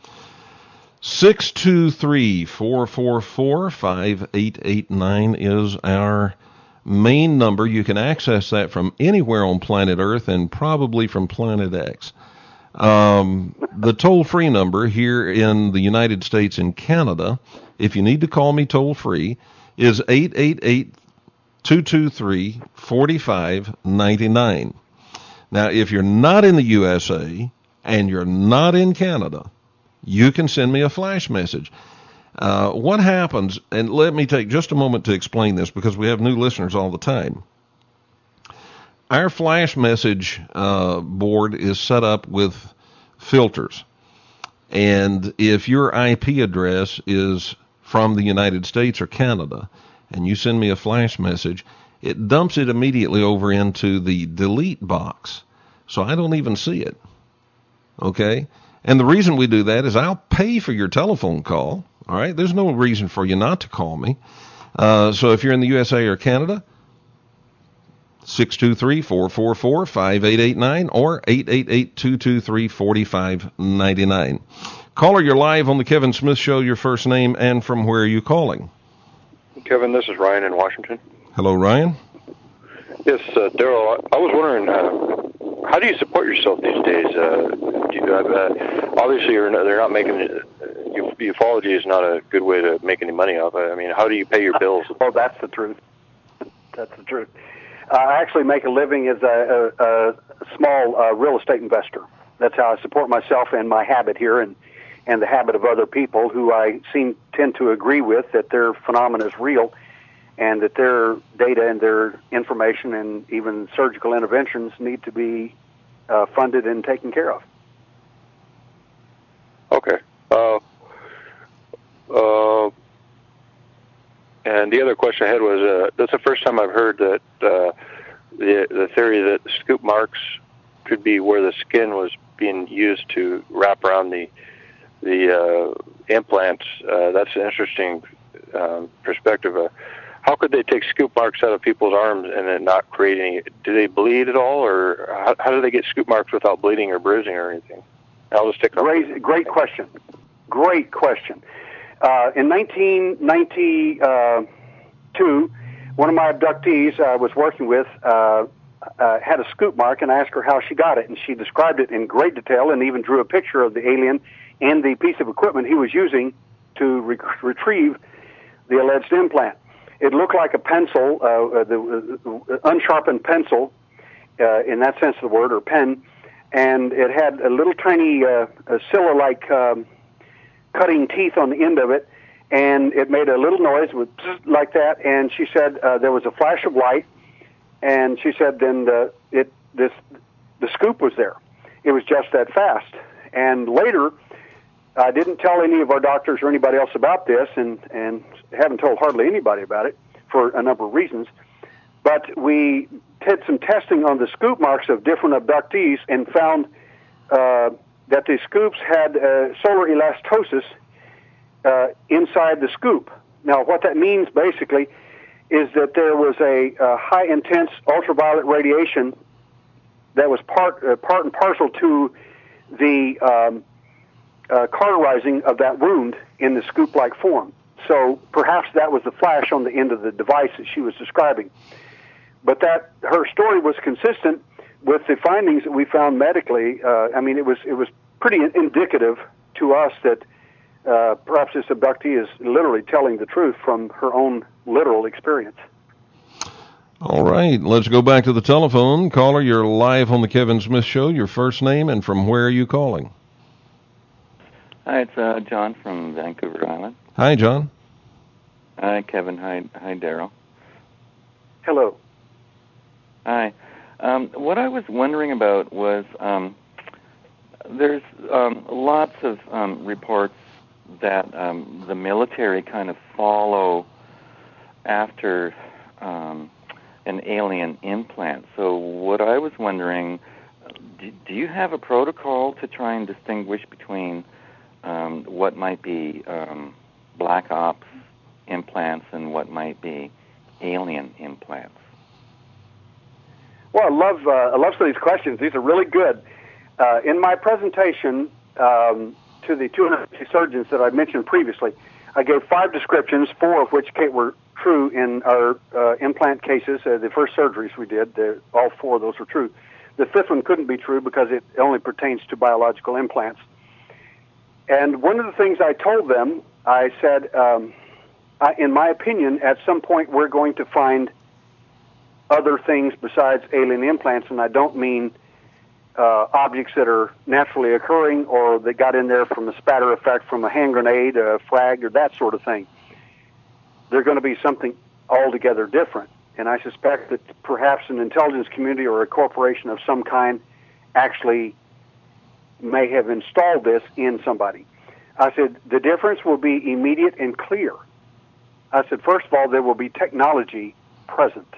623-444-5889 is our main number. You can access that from anywhere on planet Earth and probably from Planet X. The toll-free number here in the United States and Canada, if you need to call me toll-free, is 888-223-4599. Now, if you're not in the USA and you're not in Canada, you can send me a flash message. What happens, and let me take just a moment to explain this because we have new listeners all the time. Our flash message board is set up with filters. And if your IP address is from the United States or Canada, and you send me a flash message, it dumps it immediately over into the delete box. So I don't even see it. Okay? And the reason we do that is I'll pay for your telephone call. All right? There's no reason for you not to call me. So if you're in the USA or Canada, 623-444-5889 or 888-223-4599. Caller, you're live on the Kevin Smith Show. Your first name and from where are you calling? Kevin, this is Ryan in Washington. Hello, Ryan. Yes, Daryl, I was wondering, how do you support yourself these days? Obviously, they're not making ufology is not a good way to make any money off it. I mean, how do you pay your bills? Oh, that's the truth. That's the truth. I actually make a living as a small real estate investor. That's how I support myself and my habit here and the habit of other people who I tend to agree with that their phenomena is real and that their data and their information and even surgical interventions need to be funded and taken care of. Okay. And the other question I had was, that's the first time I've heard that the theory that the scoop marks could be where the skin was being used to wrap around the implants. That's an interesting perspective. How could they take scoop marks out of people's arms and then not create any? Do they bleed at all, or how do they get scoop marks without bleeding or bruising or anything? I'll just stick on. Great question. Great question. In 1992, one of my abductees I was working with had a scoop mark, and I asked her how she got it, and she described it in great detail and even drew a picture of the alien and the piece of equipment he was using to retrieve the alleged implant. It looked like a pencil, the unsharpened pencil, in that sense of the word, or pen, and it had a little tiny Scylla-like cutting teeth on the end of it, and it made a little noise with like that. And she said there was a flash of light, and she said then the scoop was there. It was just that fast. And later, I didn't tell any of our doctors or anybody else about this, and haven't told hardly anybody about it for a number of reasons. But we did some testing on the scoop marks of different abductees and found that the scoops had solar elastosis inside the scoop. Now, what that means basically is that there was a high intense ultraviolet radiation that was part and parcel to the cauterizing of that wound in the scoop-like form. So perhaps that was the flash on the end of the device that she was describing. But that her story was consistent with the findings that we found medically. It was pretty indicative to us that perhaps this abductee is literally telling the truth from her own literal experience. All right, let's go back to the telephone. Caller, you're live on the Kevin Smith Show. Your first name and from where are you calling? Hi, it's John from Vancouver Island. Hi, John. Hi, Kevin. Hi, Daryl. Hello. Hi. What I was wondering about was there's lots of reports that the military kind of follow after an alien implant. So what I was wondering, do you have a protocol to try and distinguish between what might be black ops implants and what might be alien implants? Well, I love some of these questions. These are really good. In my presentation to the 250 surgeons that I mentioned previously, I gave 5 descriptions, 4 of which were true in our implant cases, the first surgeries we did. All 4 of those were true. The 5th one couldn't be true because it only pertains to biological implants. And one of the things I told them, I said, in my opinion, at some point we're going to find other things besides alien implants, and I don't mean objects that are naturally occurring or that got in there from a spatter effect from a hand grenade, a frag, or that sort of thing. They're going to be something altogether different. And I suspect that perhaps an intelligence community or a corporation of some kind actually may have installed this in somebody. I said, the difference will be immediate and clear. I said, first of all, there will be technology present.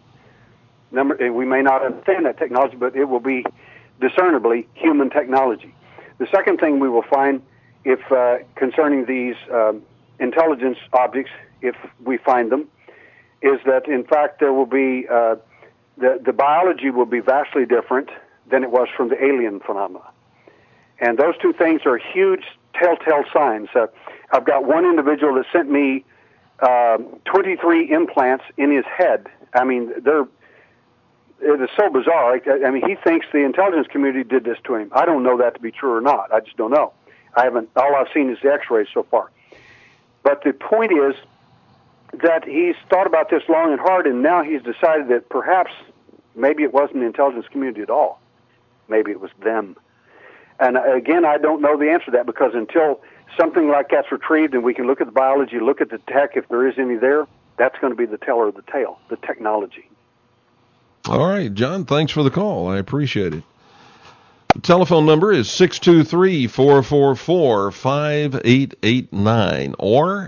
We may not understand that technology, but it will be discernibly human technology. The second thing we will find, if concerning these intelligence objects, if we find them, is that in fact there will be the biology will be vastly different than it was from the alien phenomena. And those two things are huge telltale signs. I've got one individual that sent me 23 implants in his head. I mean, it is so bizarre. I mean, he thinks the intelligence community did this to him. I don't know that to be true or not. I just don't know. All I've seen is the x-rays so far. But the point is that he's thought about this long and hard, and now he's decided that perhaps maybe it wasn't the intelligence community at all. Maybe it was them. And again, I don't know the answer to that, because until something like that's retrieved and we can look at the biology, look at the tech, if there is any there, that's going to be the teller of the tale, the technology. All right, John, thanks for the call. I appreciate it. The telephone number is 623-444-5889 or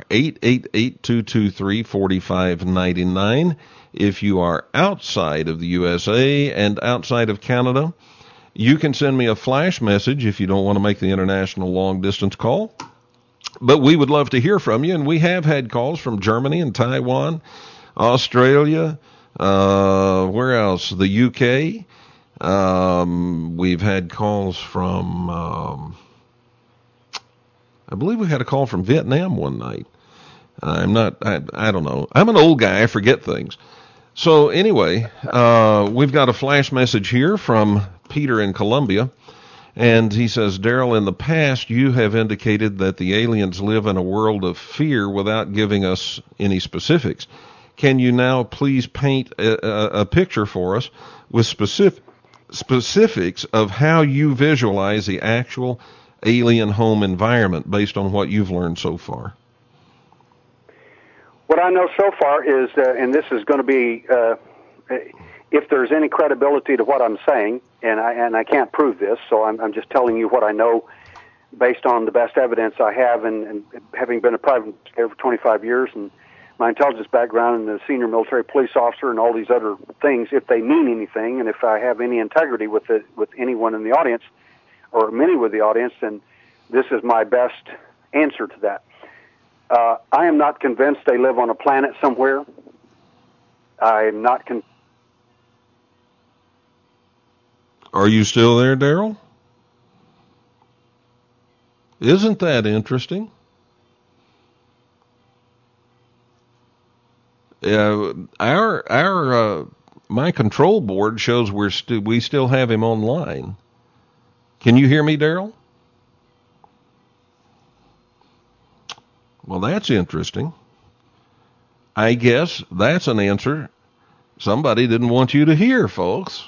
888-223-4599. If you are outside of the USA and outside of Canada, you can send me a flash message if you don't want to make the international long-distance call. But we would love to hear from you, and we have had calls from Germany and Taiwan, Australia, where else? The UK. We've had calls from, I believe we had a call from Vietnam one night. I don't know. I'm an old guy. I forget things. So anyway, we've got a flash message here from Peter in Colombia. And he says, Daryl, in the past, you have indicated that the aliens live in a world of fear without giving us any specifics. Can you now please paint a picture for us with specifics of how you visualize the actual alien home environment based on what you've learned so far. What I know so far is, and this is going to be, if there's any credibility to what I'm saying, and I can't prove this, so I'm just telling you what I know based on the best evidence I have, and having been a private investigator for 25 years, and my intelligence background, and a senior military police officer, and all these other things. If they mean anything, and if I have any integrity with anyone in the audience, or many with the audience, then this is my best answer to that. I am not convinced they live on a planet somewhere. I am not Are you still there, Daryl? Isn't that interesting? My control board shows we still have him online. Can you hear me, Daryl? Well, that's interesting. I guess that's an answer somebody didn't want you to hear, folks.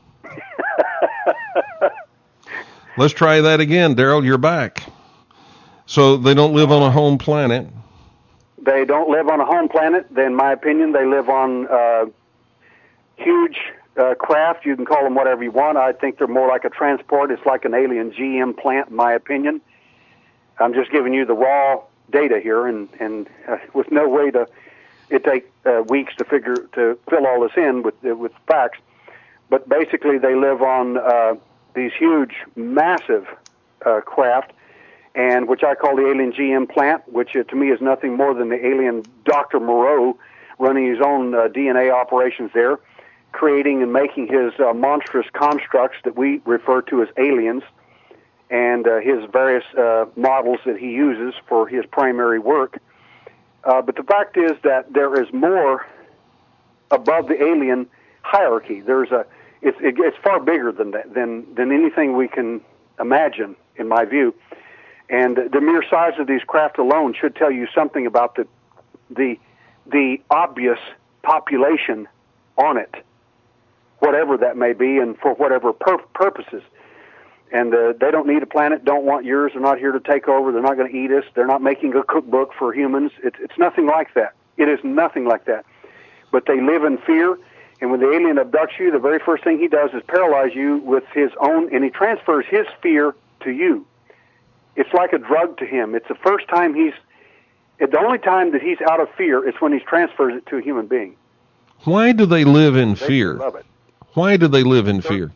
Let's try that again, Daryl. You're back. So they don't live on a home planet. They don't live on a home planet. In my opinion, they live on huge craft. You can call them whatever you want. I think they're more like a transport. It's like an alien GM plant, in my opinion. I'm just giving you the raw data here, and with no way to. It takes weeks to fill all this in with facts. But basically, they live on these huge, massive craft, and which I call the alien GM plant, which to me is nothing more than the alien Dr. Moreau running his own DNA operations there, creating and making his monstrous constructs that we refer to as aliens, and his various models that he uses for his primary work. But the fact is that there is more above the alien hierarchy. It's far bigger than that, than anything we can imagine, in my view. And the mere size of these craft alone should tell you something about the obvious population on it, whatever that may be, and for whatever purposes. And they don't need a planet, don't want yours. They're not here to take over. They're not going to eat us. They're not making a cookbook for humans. It's nothing like that. It is nothing like that. But they live in fear, and when the alien abducts you, the very first thing he does is paralyze you with his own, and he transfers his fear to you. It's like a drug to him. It's the first time the only time that he's out of fear is when he transfers it to a human being. Why do they live in fear? Love it. Why do they live in fear?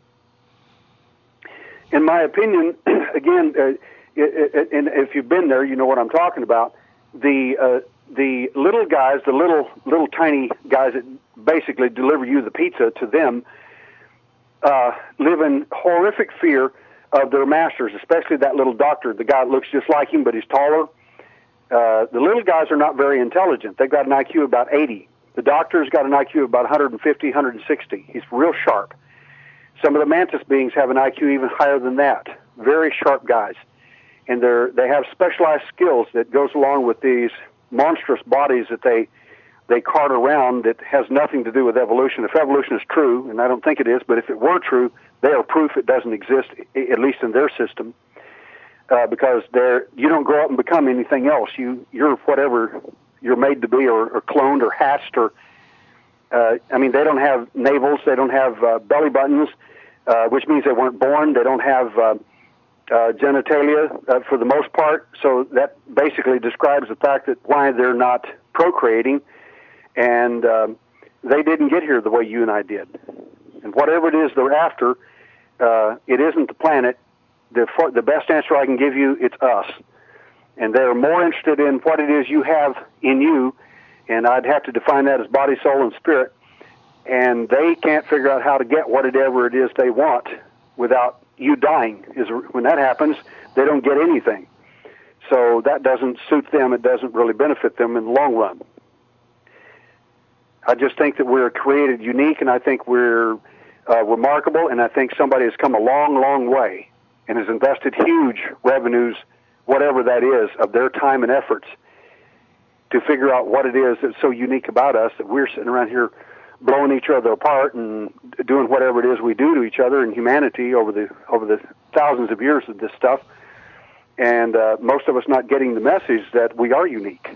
In my opinion, again, and if you've been there, you know what I'm talking about. The little guys, the little tiny guys that basically deliver you the pizza to them, live in horrific fear of their masters, especially that little doctor. The guy that looks just like him, but he's taller. The little guys are not very intelligent. They've got an IQ of about 80. The doctor's got an IQ of about 150, 160. He's real sharp. Some of the mantis beings have an IQ even higher than that. Very sharp guys. And they have specialized skills that goes along with these monstrous bodies that they cart around that has nothing to do with evolution. If evolution is true, and I don't think it is, but if it were true, they are proof it doesn't exist, at least in their system, because you don't grow up and become anything else. You're whatever you're made to be, or cloned, or hatched, or they don't have navels, they don't have belly buttons, which means they weren't born. They don't have genitalia for the most part. So that basically describes the fact that why they're not procreating, and they didn't get here the way you and I did. And whatever it is they're after, it isn't the planet. The best answer I can give you, it's us. And they're more interested in what it is you have in you, and I'd have to define that as body, soul, and spirit. And they can't figure out how to get whatever it is they want without you dying. When that happens, they don't get anything. So that doesn't suit them. It doesn't really benefit them in the long run. I just think that we're created unique, and I think we're remarkable, and I think somebody has come a long, long way and has invested huge revenues, whatever that is, of their time and efforts to figure out what it is that's so unique about us that we're sitting around here blowing each other apart and doing whatever it is we do to each other in humanity over the thousands of years of this stuff, and most of us not getting the message that we are unique.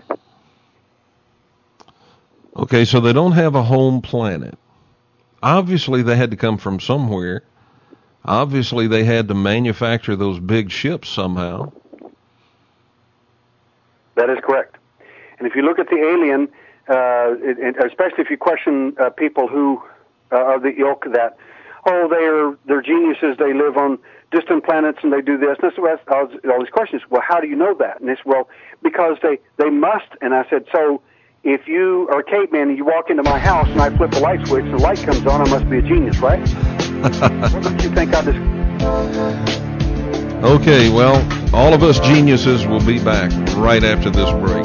Okay, so they don't have a home planet. Obviously, they had to come from somewhere. Obviously, they had to manufacture those big ships somehow. That is correct. And if you look at the alien, and especially if you question people who are the ilk that, they're geniuses, they live on distant planets and they do this. And all these questions. Well, how do you know that? And it's, well, because they must. And I said, so if you are a caveman and you walk into my house and I flip a light switch and the light comes on, I must be a genius, right? What don't you think I just... Okay, well, all of us geniuses will be back right after this break.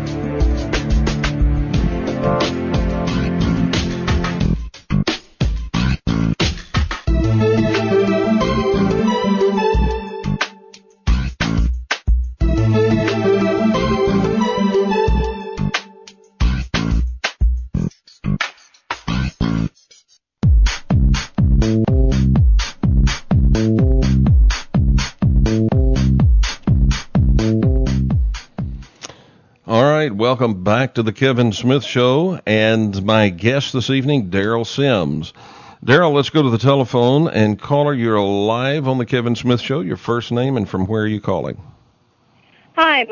Welcome back to the Kevin Smith Show, and my guest this evening, Daryl Sims. Daryl, let's go to the telephone, and caller, you're live on the Kevin Smith Show. Your first name and from where are you calling? Hi.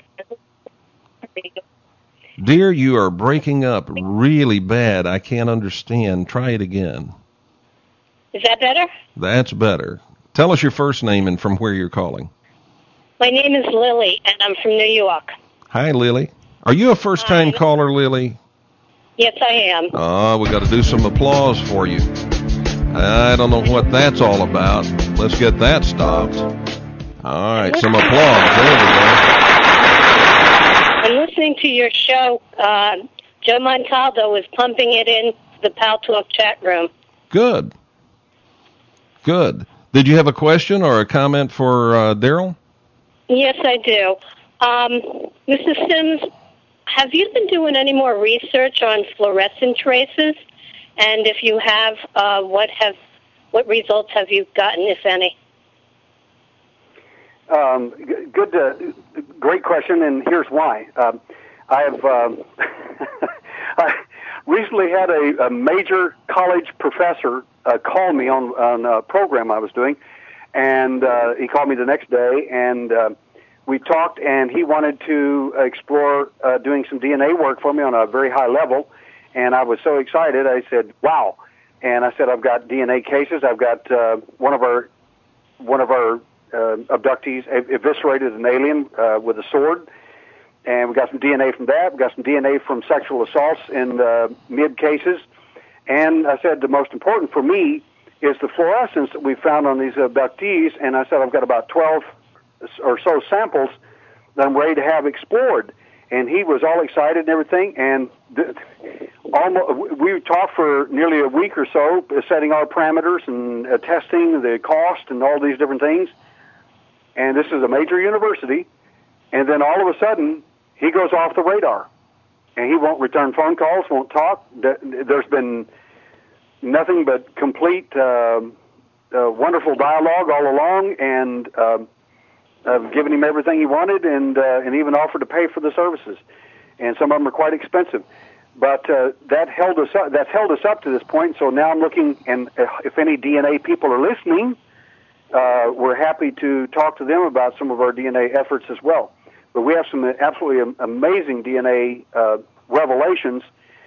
Dear, you are breaking up really bad. I can't understand. Try it again. Is that better? That's better. Tell us your first name and from where you're calling. My name is Lily, and I'm from New York. Hi, Lily. Are you a first-time caller, Lily? Yes, I am. Oh, we got to do some applause for you. I don't know what that's all about. Let's get that stopped. All right, some applause. There we go. I'm listening to your show. Joe Montaldo is pumping it in the Pal Talk chat room. Good. Good. Did you have a question or a comment for Daryl? Yes, I do. Mrs. Sims, have you been doing any more research on fluorescent traces? And if you have, what results have you gotten, if any? Great question, and here's why. I have I recently had a major college professor call me on a program I was doing, and he called me the next day, and we talked, and he wanted to explore doing some DNA work for me on a very high level, and I was so excited. I said, "Wow!" And I said, "I've got DNA cases. I've got one of our abductees eviscerated an alien with a sword, and we got some DNA from that. We got some DNA from sexual assaults in mid cases, and I said the most important for me is the fluorescence that we found on these abductees. And I said I've got about 12 or so samples that I'm ready to have explored." And he was all excited and everything, and we talked for nearly a week or so, setting our parameters and testing the cost and all these different things. And this is a major university, and then all of a sudden, he goes off the radar, and he won't return phone calls, won't talk. There's been nothing but complete wonderful dialogue all along, and I've given him everything he wanted, and even offered to pay for the services. And some of them are quite expensive. But that held us up. That's held us up to this point. So now I'm looking, and if any DNA people are listening, we're happy to talk to them about some of our DNA efforts as well. But we have some absolutely amazing DNA revelations.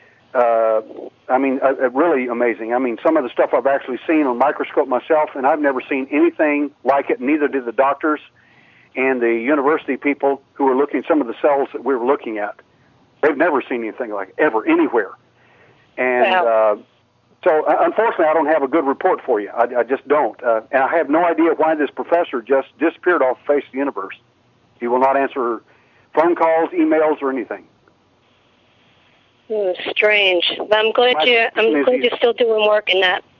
Really amazing. I mean, some of the stuff I've actually seen on microscope myself, and I've never seen anything like it. Neither did the doctors and the university people who were looking at some of the cells that we were looking at. They've never seen anything like it, ever, anywhere. And wow. So, unfortunately, I don't have a good report for you. I just don't. And I have no idea why this professor just disappeared off the face of the universe. He will not answer phone calls, emails, or anything. Strange. But I'm glad you're still doing work in that.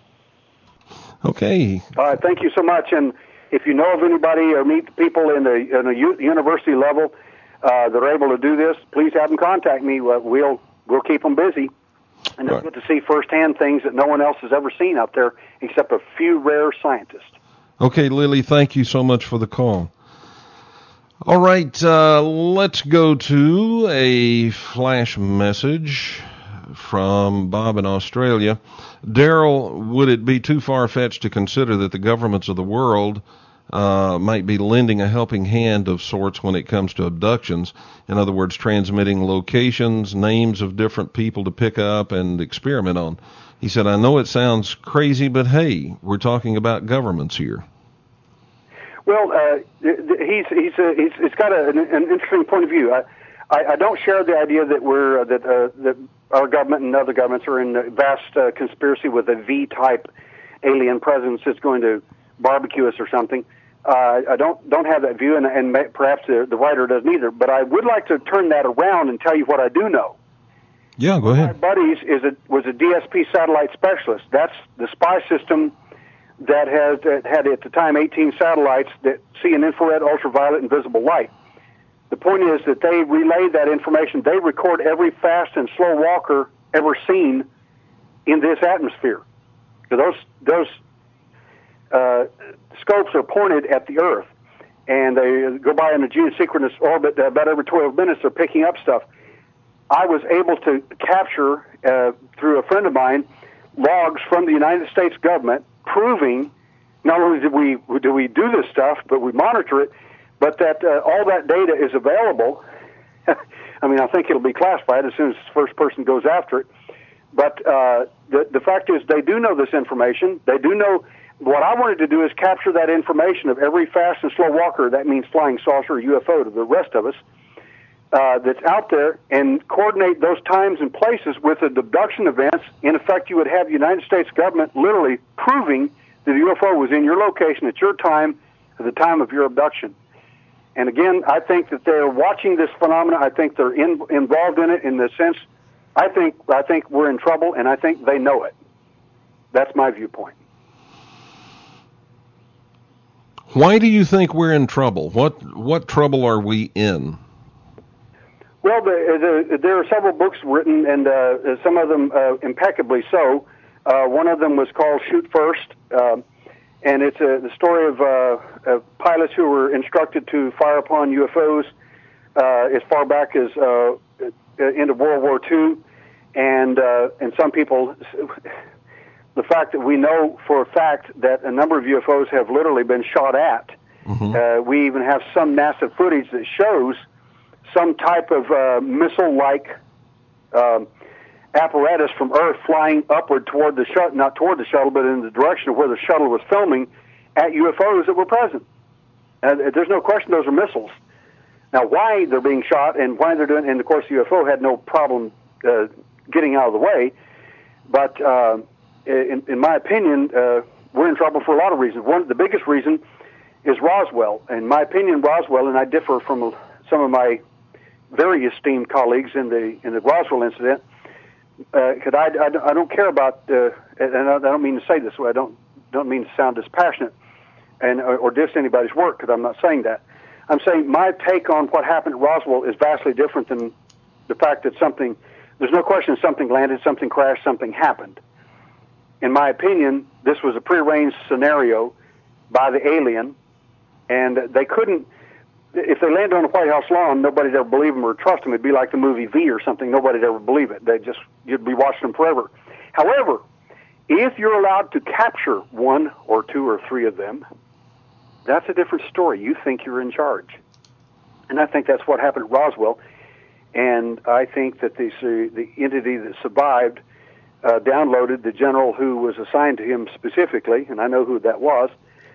Okay. Thank you so much. And if you know of anybody or meet people in a university level that are able to do this, please have them contact me. We'll keep them busy. And they get to see firsthand things that no one else has ever seen out there except a few rare scientists. Okay, Lily, thank you so much for the call. All right, let's go to a flash message from Bob in Australia. Daryl, would it be too far-fetched to consider that the governments of the world might be lending a helping hand of sorts when it comes to abductions? In other words, transmitting locations, names of different people to pick up and experiment on. He said, I know it sounds crazy, but hey, we're talking about governments here. Well, he's got an interesting point of view. I don't share the idea that that our government and other governments are in a vast conspiracy with a V-type alien presence that's going to barbecue us or something. I don't have that view, and perhaps the writer doesn't either. But I would like to turn that around and tell you what I do know. Yeah, go ahead. My buddies was a DSP satellite specialist. That's the spy system that had at the time 18 satellites that see an infrared, ultraviolet, and visible light. The point is that they relay that information. They record every fast and slow walker ever seen in this atmosphere. So those scopes are pointed at the Earth, and they go by in a geosynchronous orbit about every 12 minutes. They're picking up stuff. I was able to capture, through a friend of mine, logs from the United States government proving not only do we do this stuff, but we monitor it, but that all that data is available. I mean, I think it'll be classified as soon as the first person goes after it. But the fact is they do know this information. They do know. What I wanted to do is capture that information of every fast and slow walker, that means flying saucer or UFO to the rest of us, that's out there, and coordinate those times and places with the abduction events. In effect, you would have the United States government literally proving that the UFO was in your location at your time, at the time of your abduction. And again, I think that they're watching this phenomenon. I think they're involved in it in the sense, I think we're in trouble, and I think they know it. That's my viewpoint. Why do you think we're in trouble? What trouble are we in? Well, there are several books written, and some of them impeccably so. One of them was called Shoot First, and it's the story of pilots who were instructed to fire upon UFOs as far back as into World War II, and some people. The fact that we know for a fact that a number of UFOs have literally been shot at. Mm-hmm. We even have some NASA footage that shows some type of missile-like apparatus from Earth flying upward toward the shuttle, not toward the shuttle, but in the direction of where the shuttle was filming at UFOs that were present. There's no question those are missiles. Now, why they're being shot and why they're doing, and of course the UFO had no problem getting out of the way, but in my opinion, we're in trouble for a lot of reasons. The biggest reason is Roswell. In my opinion, Roswell, and I differ from some of my very esteemed colleagues in the Roswell incident, because I don't care about, and I don't mean to say this way. I don't mean to sound dispassionate or diss anybody's work, because I'm not saying that. I'm saying my take on what happened at Roswell is vastly different than the fact that there's no question something landed, something crashed, something happened. In my opinion, this was a prearranged scenario by the alien, and they couldn't, if they landed on the White House lawn, nobody'd ever believe them or trust them. It'd be like the movie V or something. Nobody'd ever believe it. You'd be watching them forever. However, if you're allowed to capture one or two or three of them, that's a different story. You think you're in charge. And I think that's what happened at Roswell. And I think that the entity that survived downloaded the general who was assigned to him specifically, and I know who that was,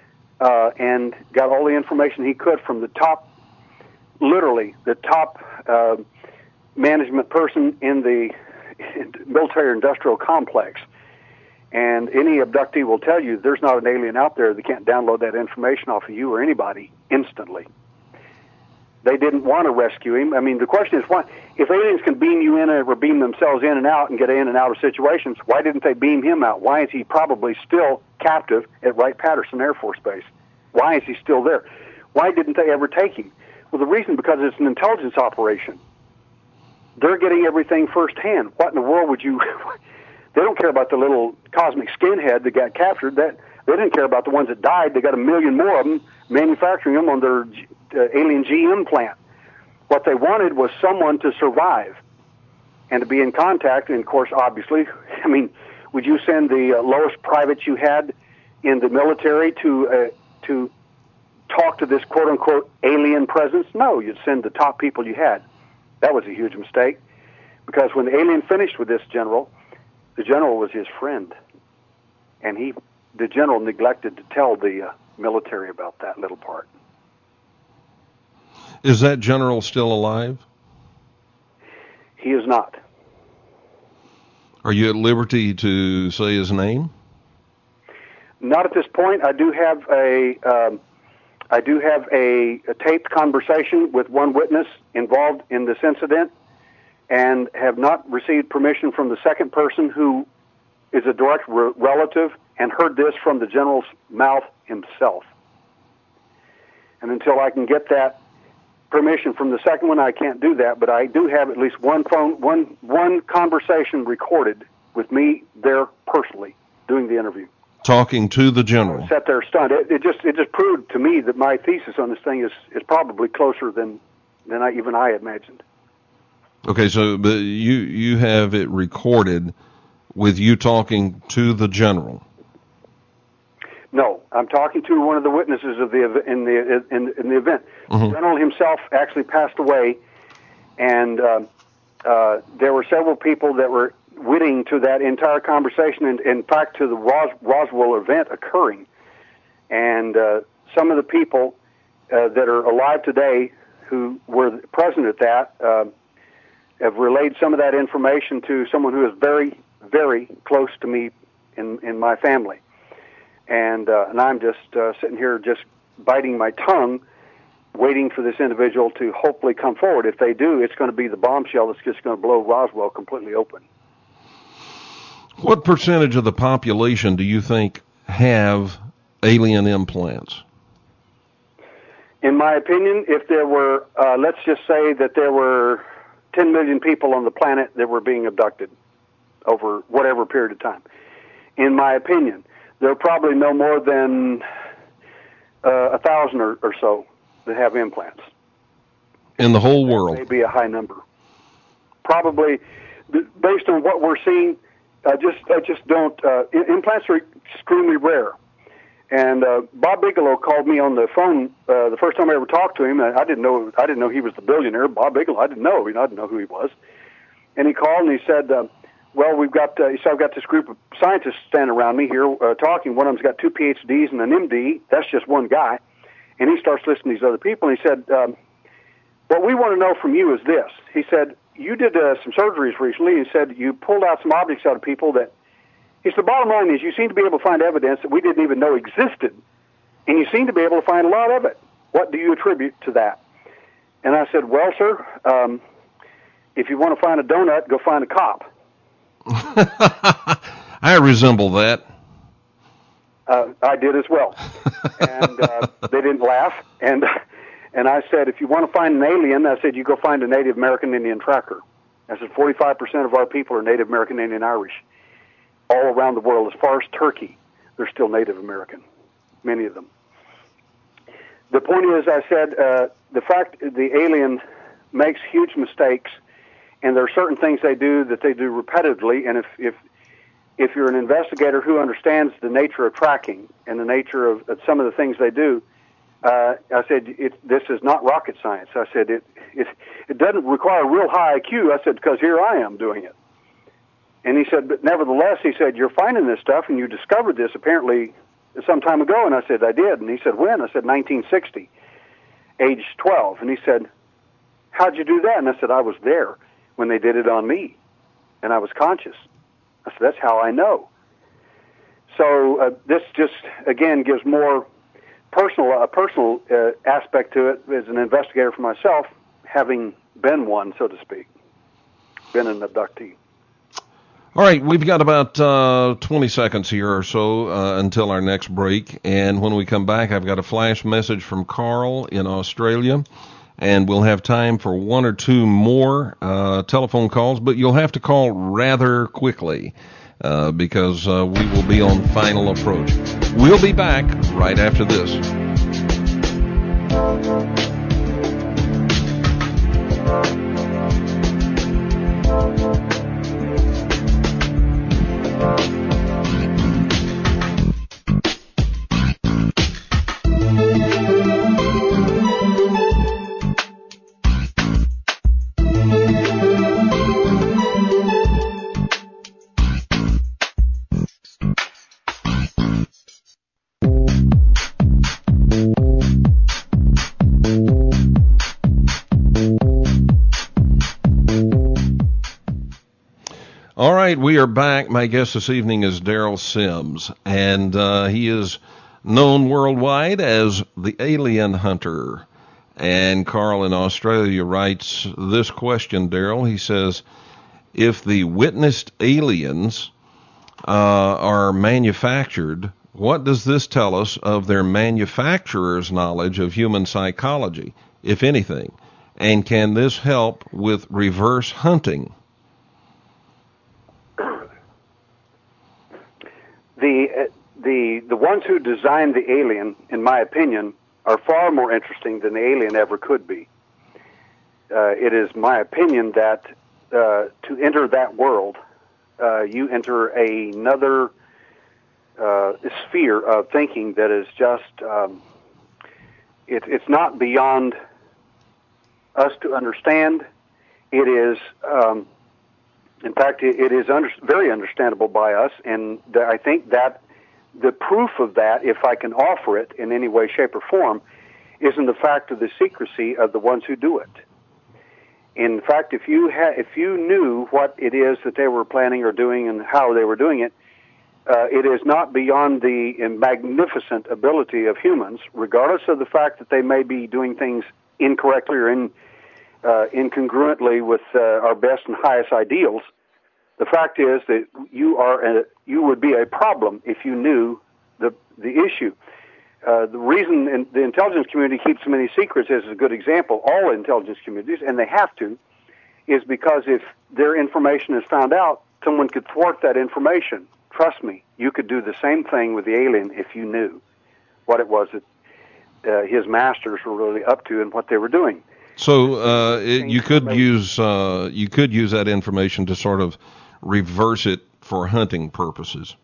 and got all the information he could from the top, literally the top management person in the military-industrial complex. And any abductee will tell you there's not an alien out there that can't download that information off of you or anybody instantly. They didn't want to rescue him. I mean, the question is, why, if aliens can beam you in or beam themselves in and out and get in and out of situations, why didn't they beam him out? Why is he probably still captive at Wright-Patterson Air Force Base? Why is he still there? Why didn't they ever take him? Well, the reason, because it's an intelligence operation. they're getting everything firsthand. What in the world would you? They don't care about the little cosmic skinhead that got captured. That they didn't care about the ones that died. They got 1 million more of them manufacturing them on their alien GM plant. What they wanted was someone to survive and to be in contact. And of course, obviously, I mean, would you send the lowest privates you had in the military to talk to this quote unquote alien presence? No, you'd send the top people you had. That was a huge mistake, because when the alien finished with this general, the general was his friend, and the general neglected to tell the military about that little part. Is that general still alive? He is not. Are you at liberty to say his name? Not at this point. I do have a taped conversation with one witness involved in this incident, and have not received permission from the second person, who is a direct relative and heard this from the general's mouth himself. And until I can get that permission from the second one, I can't do that. But I do have at least one conversation recorded with me there personally doing the interview. Talking to the general. Sat there stunned. It just proved to me that my thesis on this thing is probably closer than I imagined. Okay, so but you have it recorded with you talking to the general. No, I'm talking to one of the witnesses of the in the event. Mm-hmm. The general himself actually passed away, and there were several people that were witting to that entire conversation, and in fact to the Roswell event occurring. And some of the people that are alive today who were present at that have relayed some of that information to someone who is very, very close to me in my family. And I'm just sitting here just biting my tongue, waiting for this individual to hopefully come forward. If they do, it's going to be the bombshell that's just going to blow Roswell completely open. What percentage of the population do you think have alien implants? In my opinion, if there were, let's just say that there were 10 million people on the planet that were being abducted over whatever period of time. In my opinion, there are probably no more than 1,000 or so that have implants. In the whole world? That may be a high number. Probably, based on what we're seeing, I just don't. Implants are extremely rare. And Bob Bigelow called me on the phone the first time I ever talked to him. I didn't know he was the billionaire, Bob Bigelow. I didn't know who he was. And he called and he said, "Well, he said, I've got this group of scientists standing around me here talking. One of them's got 2 PhDs and an MD. That's just one guy." And he starts listening to these other people. And he said, "What we want to know from you is this." He said, "You did some surgeries recently." He said, "You pulled out some objects out of people that." He said, "The bottom line is you seem to be able to find evidence that we didn't even know existed, and you seem to be able to find a lot of it. What do you attribute to that?" And I said, "Well, sir, if you want to find a donut, go find a cop." I resemble that. I did as well. And they didn't laugh. And I said, "If you want to find an alien," I said, "you go find a Native American Indian tracker." I said, 45% of our people are Native American Indian Irish. All around the world, as far as Turkey, they're still Native American, many of them. The point is, I said, the fact the alien makes huge mistakes, and there are certain things they do that they do repetitively, and if you're an investigator who understands the nature of tracking and the nature of some of the things they do, I said, this is not rocket science. I said, it doesn't require a real high IQ. I said, because here I am doing it. And he said, but nevertheless, he said, you're finding this stuff, and you discovered this apparently some time ago. And I said, I did. And he said, when? I said, 1960, age 12. And he said, how'd you do that? And I said, I was there when they did it on me, and I was conscious. I said, that's how I know. So this just, again, gives more personal aspect to it as an investigator for myself, having been one, so to speak, been an abductee. All right, we've got about 20 seconds here or so until our next break. And when we come back, I've got a flash message from Carl in Australia. and we'll have time for one or two more telephone calls, but you'll have to call rather quickly because we will be on final approach. We'll be back right after this. All right, we are back. My guest this evening is Daryl Sims, and he is known worldwide as the Alien Hunter. And Carl in Australia writes this question, Daryl. He says, if the witnessed aliens are manufactured, what does this tell us of their manufacturer's knowledge of human psychology, if anything? And can this help with reverse hunting? The ones who designed the alien, in my opinion, are far more interesting than the alien ever could be. It is my opinion that to enter that world, you enter another sphere of thinking that is just it's not beyond us to understand. It is. In fact, it is very understandable by us, and I think that the proof of that, if I can offer it in any way, shape, or form, is in the fact of the secrecy of the ones who do it. In fact, if you knew what it is that they were planning or doing and how they were doing it, it is not beyond the magnificent ability of humans, regardless of the fact that they may be doing things incorrectly or incongruently with our best and highest ideals. The fact is that you would be a problem if you knew the issue. The reason the intelligence community keeps so many secrets is a good example. All intelligence communities, and they have to, is because if their information is found out, someone could thwart that information. Trust me, you could do the same thing with the alien if you knew what it was that his masters were really up to and what they were doing. So you could use that information to sort of reverse it for hunting purposes.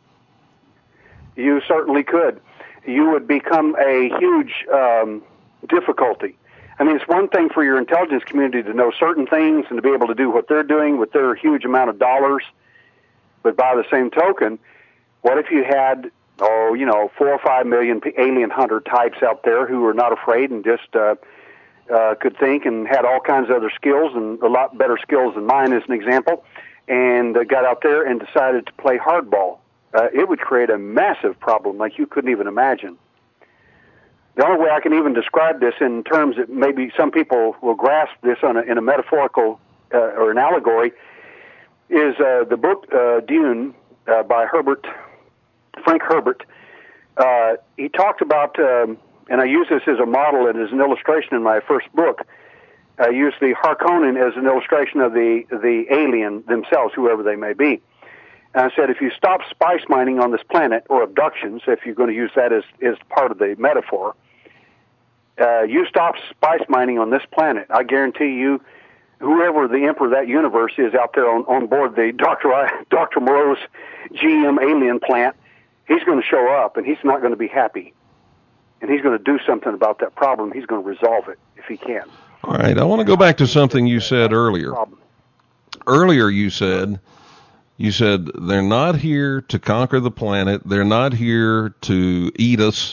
You certainly could. You would become a huge difficulty. I mean, it's one thing for your intelligence community to know certain things and to be able to do what they're doing with their huge amount of dollars. But by the same token, what if you had 4 or 5 million alien hunter types out there who are not afraid and just could think and had all kinds of other skills and a lot better skills than mine, as an example, and got out there and decided to play hardball? It would create a massive problem like you couldn't even imagine. The only way I can even describe this in terms that maybe some people will grasp this in a metaphorical or an allegory is the book Dune by Frank Herbert. He talked about, and I use this as a model and as an illustration in my first book, I use the Harkonnen as an illustration of the alien themselves, whoever they may be. And I said, if you stop spice mining on this planet, or abductions, if you're going to use that as part of the metaphor, you stop spice mining on this planet, I guarantee you, whoever the emperor of that universe is out there on board the Dr. Moreau's GM alien plant, he's going to show up, and he's not going to be happy. And he's going to do something about that problem. He's going to resolve it if he can. All right, I want to go back to something you said earlier. Earlier you said they're not here to conquer the planet. They're not here to eat us.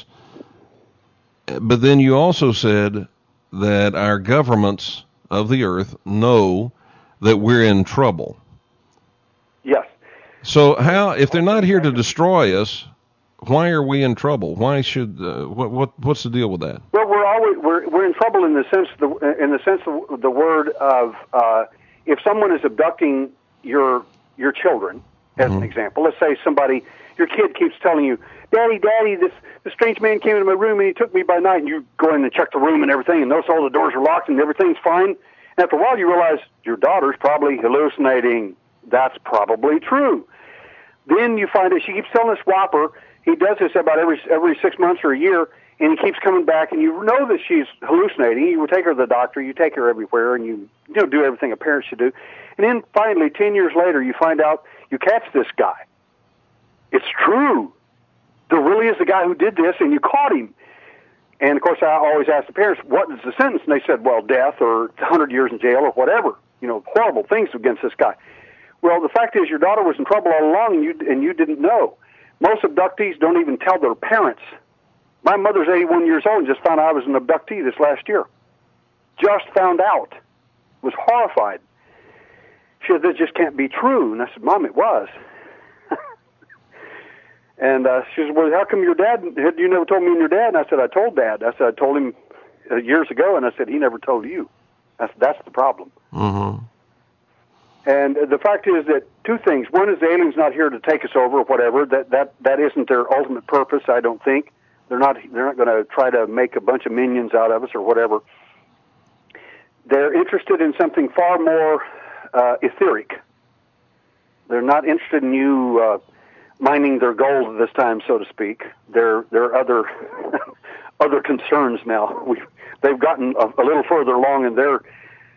But then you also said that our governments of the earth know that we're in trouble. Yes. So if they're not here to destroy us, why are we in trouble? Why should what's the deal with that? Well, we're in trouble in the sense of the word of if someone is abducting your children, as an example. Let's say somebody your kid keeps telling you, Daddy, this strange man came into my room and he took me by night, and you go in and check the room and everything, and notice all the doors are locked and everything's fine. And after a while, you realize your daughter's probably hallucinating. That's probably true. Then you find that she keeps telling this whopper. He does this about every 6 months or a year, and he keeps coming back, and you know that she's hallucinating. You take her to the doctor, you take her everywhere, and you do everything a parent should do. And then finally, 10 years later, you find out you catch this guy. It's true. There really is a guy who did this, and you caught him. And, of course, I always ask the parents, what is the sentence? And they said, well, death or 100 years in jail or whatever. Horrible things against this guy. Well, the fact is your daughter was in trouble all along, and you didn't know. Most abductees don't even tell their parents. My mother's 81 years old and just found out I was an abductee this last year. Just found out. Was horrified. She said, this just can't be true. And I said, Mom, it was. And she said, well, how come your dad, you never told me and your dad? And I said, I told Dad. I said, I told him years ago, and I said, he never told you. That's the problem. Mm-hmm. And the fact is that two things. One is the alien's not here to take us over or whatever. That isn't their ultimate purpose, I don't think. They're not going to try to make a bunch of minions out of us or whatever. They're interested in something far more etheric. They're not interested in you mining their gold this time, so to speak. There are other other concerns now. They've gotten a little further along in their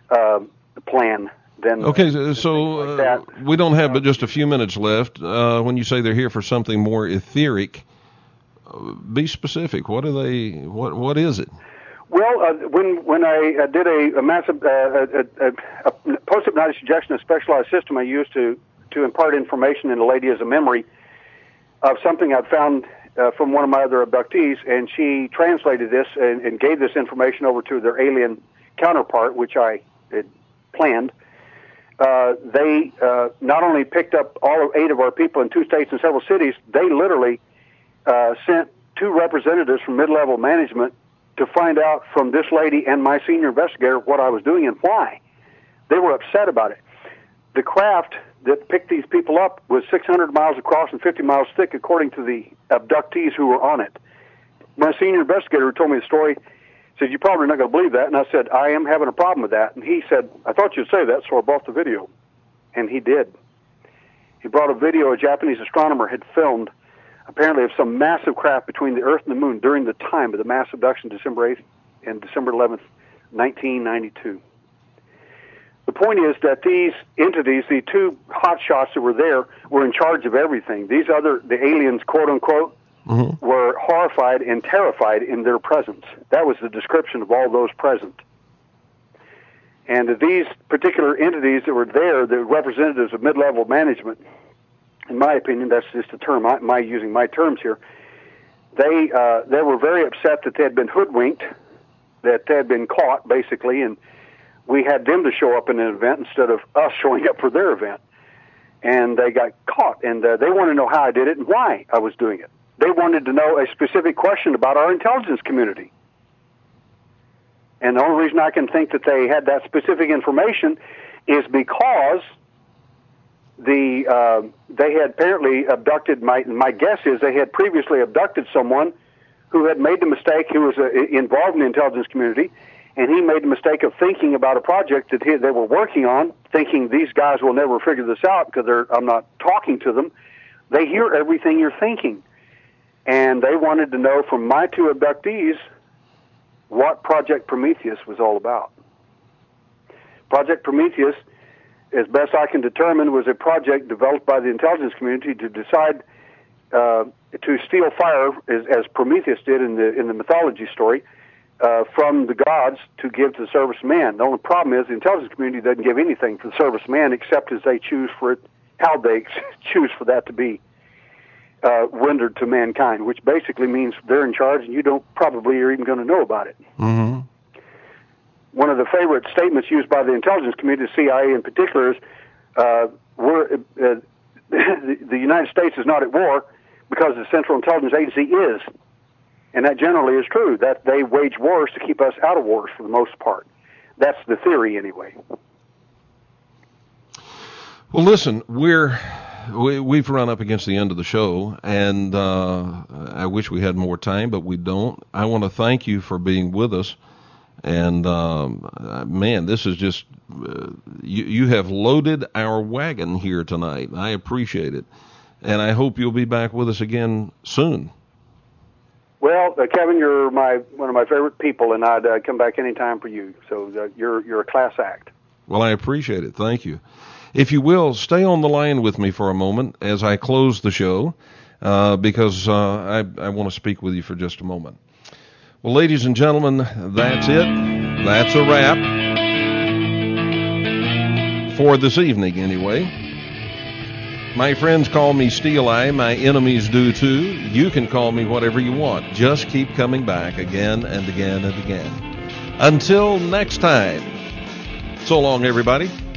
plan. Okay, so we don't have but just a few minutes left. When you say they're here for something more etheric, be specific. What are they? What is it? Well, when I did a massive post-hypnotic suggestion, a specialized system I used to impart information in a lady as a memory of something I'd found from one of my other abductees, and she translated this and gave this information over to their alien counterpart, which I had planned. They not only picked up all 8 of our people in 2 states and several cities, they literally sent 2 representatives from mid-level management to find out from this lady and my senior investigator what I was doing and why. They were upset about it. The craft that picked these people up was 600 miles across and 50 miles thick, according to the abductees who were on it. My senior investigator who told me the story said, you're probably not going to believe that. And I said, I am having a problem with that. And he said, I thought you'd say that, so I brought the video. And he did. He brought a video a Japanese astronomer had filmed, apparently of some massive craft between the Earth and the Moon during the time of the mass abduction, December 8th and December 11th, 1992. The point is that these entities, the 2 hotshots that were there, were in charge of everything. The aliens, quote unquote, were horrified and terrified in their presence. That was the description of all those present. And these particular entities that were there, the representatives of mid-level management, in my opinion, that's just a term, my using my terms here, they were very upset that they had been hoodwinked, that they had been caught, basically, and we had them to show up in an event instead of us showing up for their event. And they got caught, and they wanted to know how I did it and why I was doing it. They wanted to know a specific question about our intelligence community. And the only reason I can think that they had that specific information is because they had apparently abducted, my guess is they had previously abducted someone who had made the mistake, who was involved in the intelligence community, and he made the mistake of thinking about a project that they were working on, thinking these guys will never figure this out because I'm not talking to them. They hear everything you're thinking. And they wanted to know from my 2 abductees what Project Prometheus was all about. Project Prometheus, as best I can determine, was a project developed by the intelligence community to decide to steal fire, as Prometheus did in the mythology story, from the gods to give to the service of man. The only problem is the intelligence community doesn't give anything for the service of man except as they choose for it, how they choose for that to be rendered to mankind, which basically means they're in charge and you don't probably are even going to know about it. Mm-hmm. One of the favorite statements used by the intelligence community, the CIA in particular, is the United States is not at war because the Central Intelligence Agency is. And that generally is true, that they wage wars to keep us out of wars for the most part. That's the theory anyway. Well, listen, we're we've run up against the end of the show, and I wish we had more time, but we don't. I want to thank you for being with us. And, man, this is just, you have loaded our wagon here tonight. I appreciate it. And I hope you'll be back with us again soon. Well, Kevin, you're one of my favorite people, and I'd come back anytime for you. So you're a class act. Well, I appreciate it. Thank you. If you will, stay on the line with me for a moment as I close the show, because I want to speak with you for just a moment. Well, ladies and gentlemen, that's it. That's a wrap for this evening, anyway. My friends call me Steel Eye. My enemies do too. You can call me whatever you want. Just keep coming back again and again and again. Until next time. So long, everybody.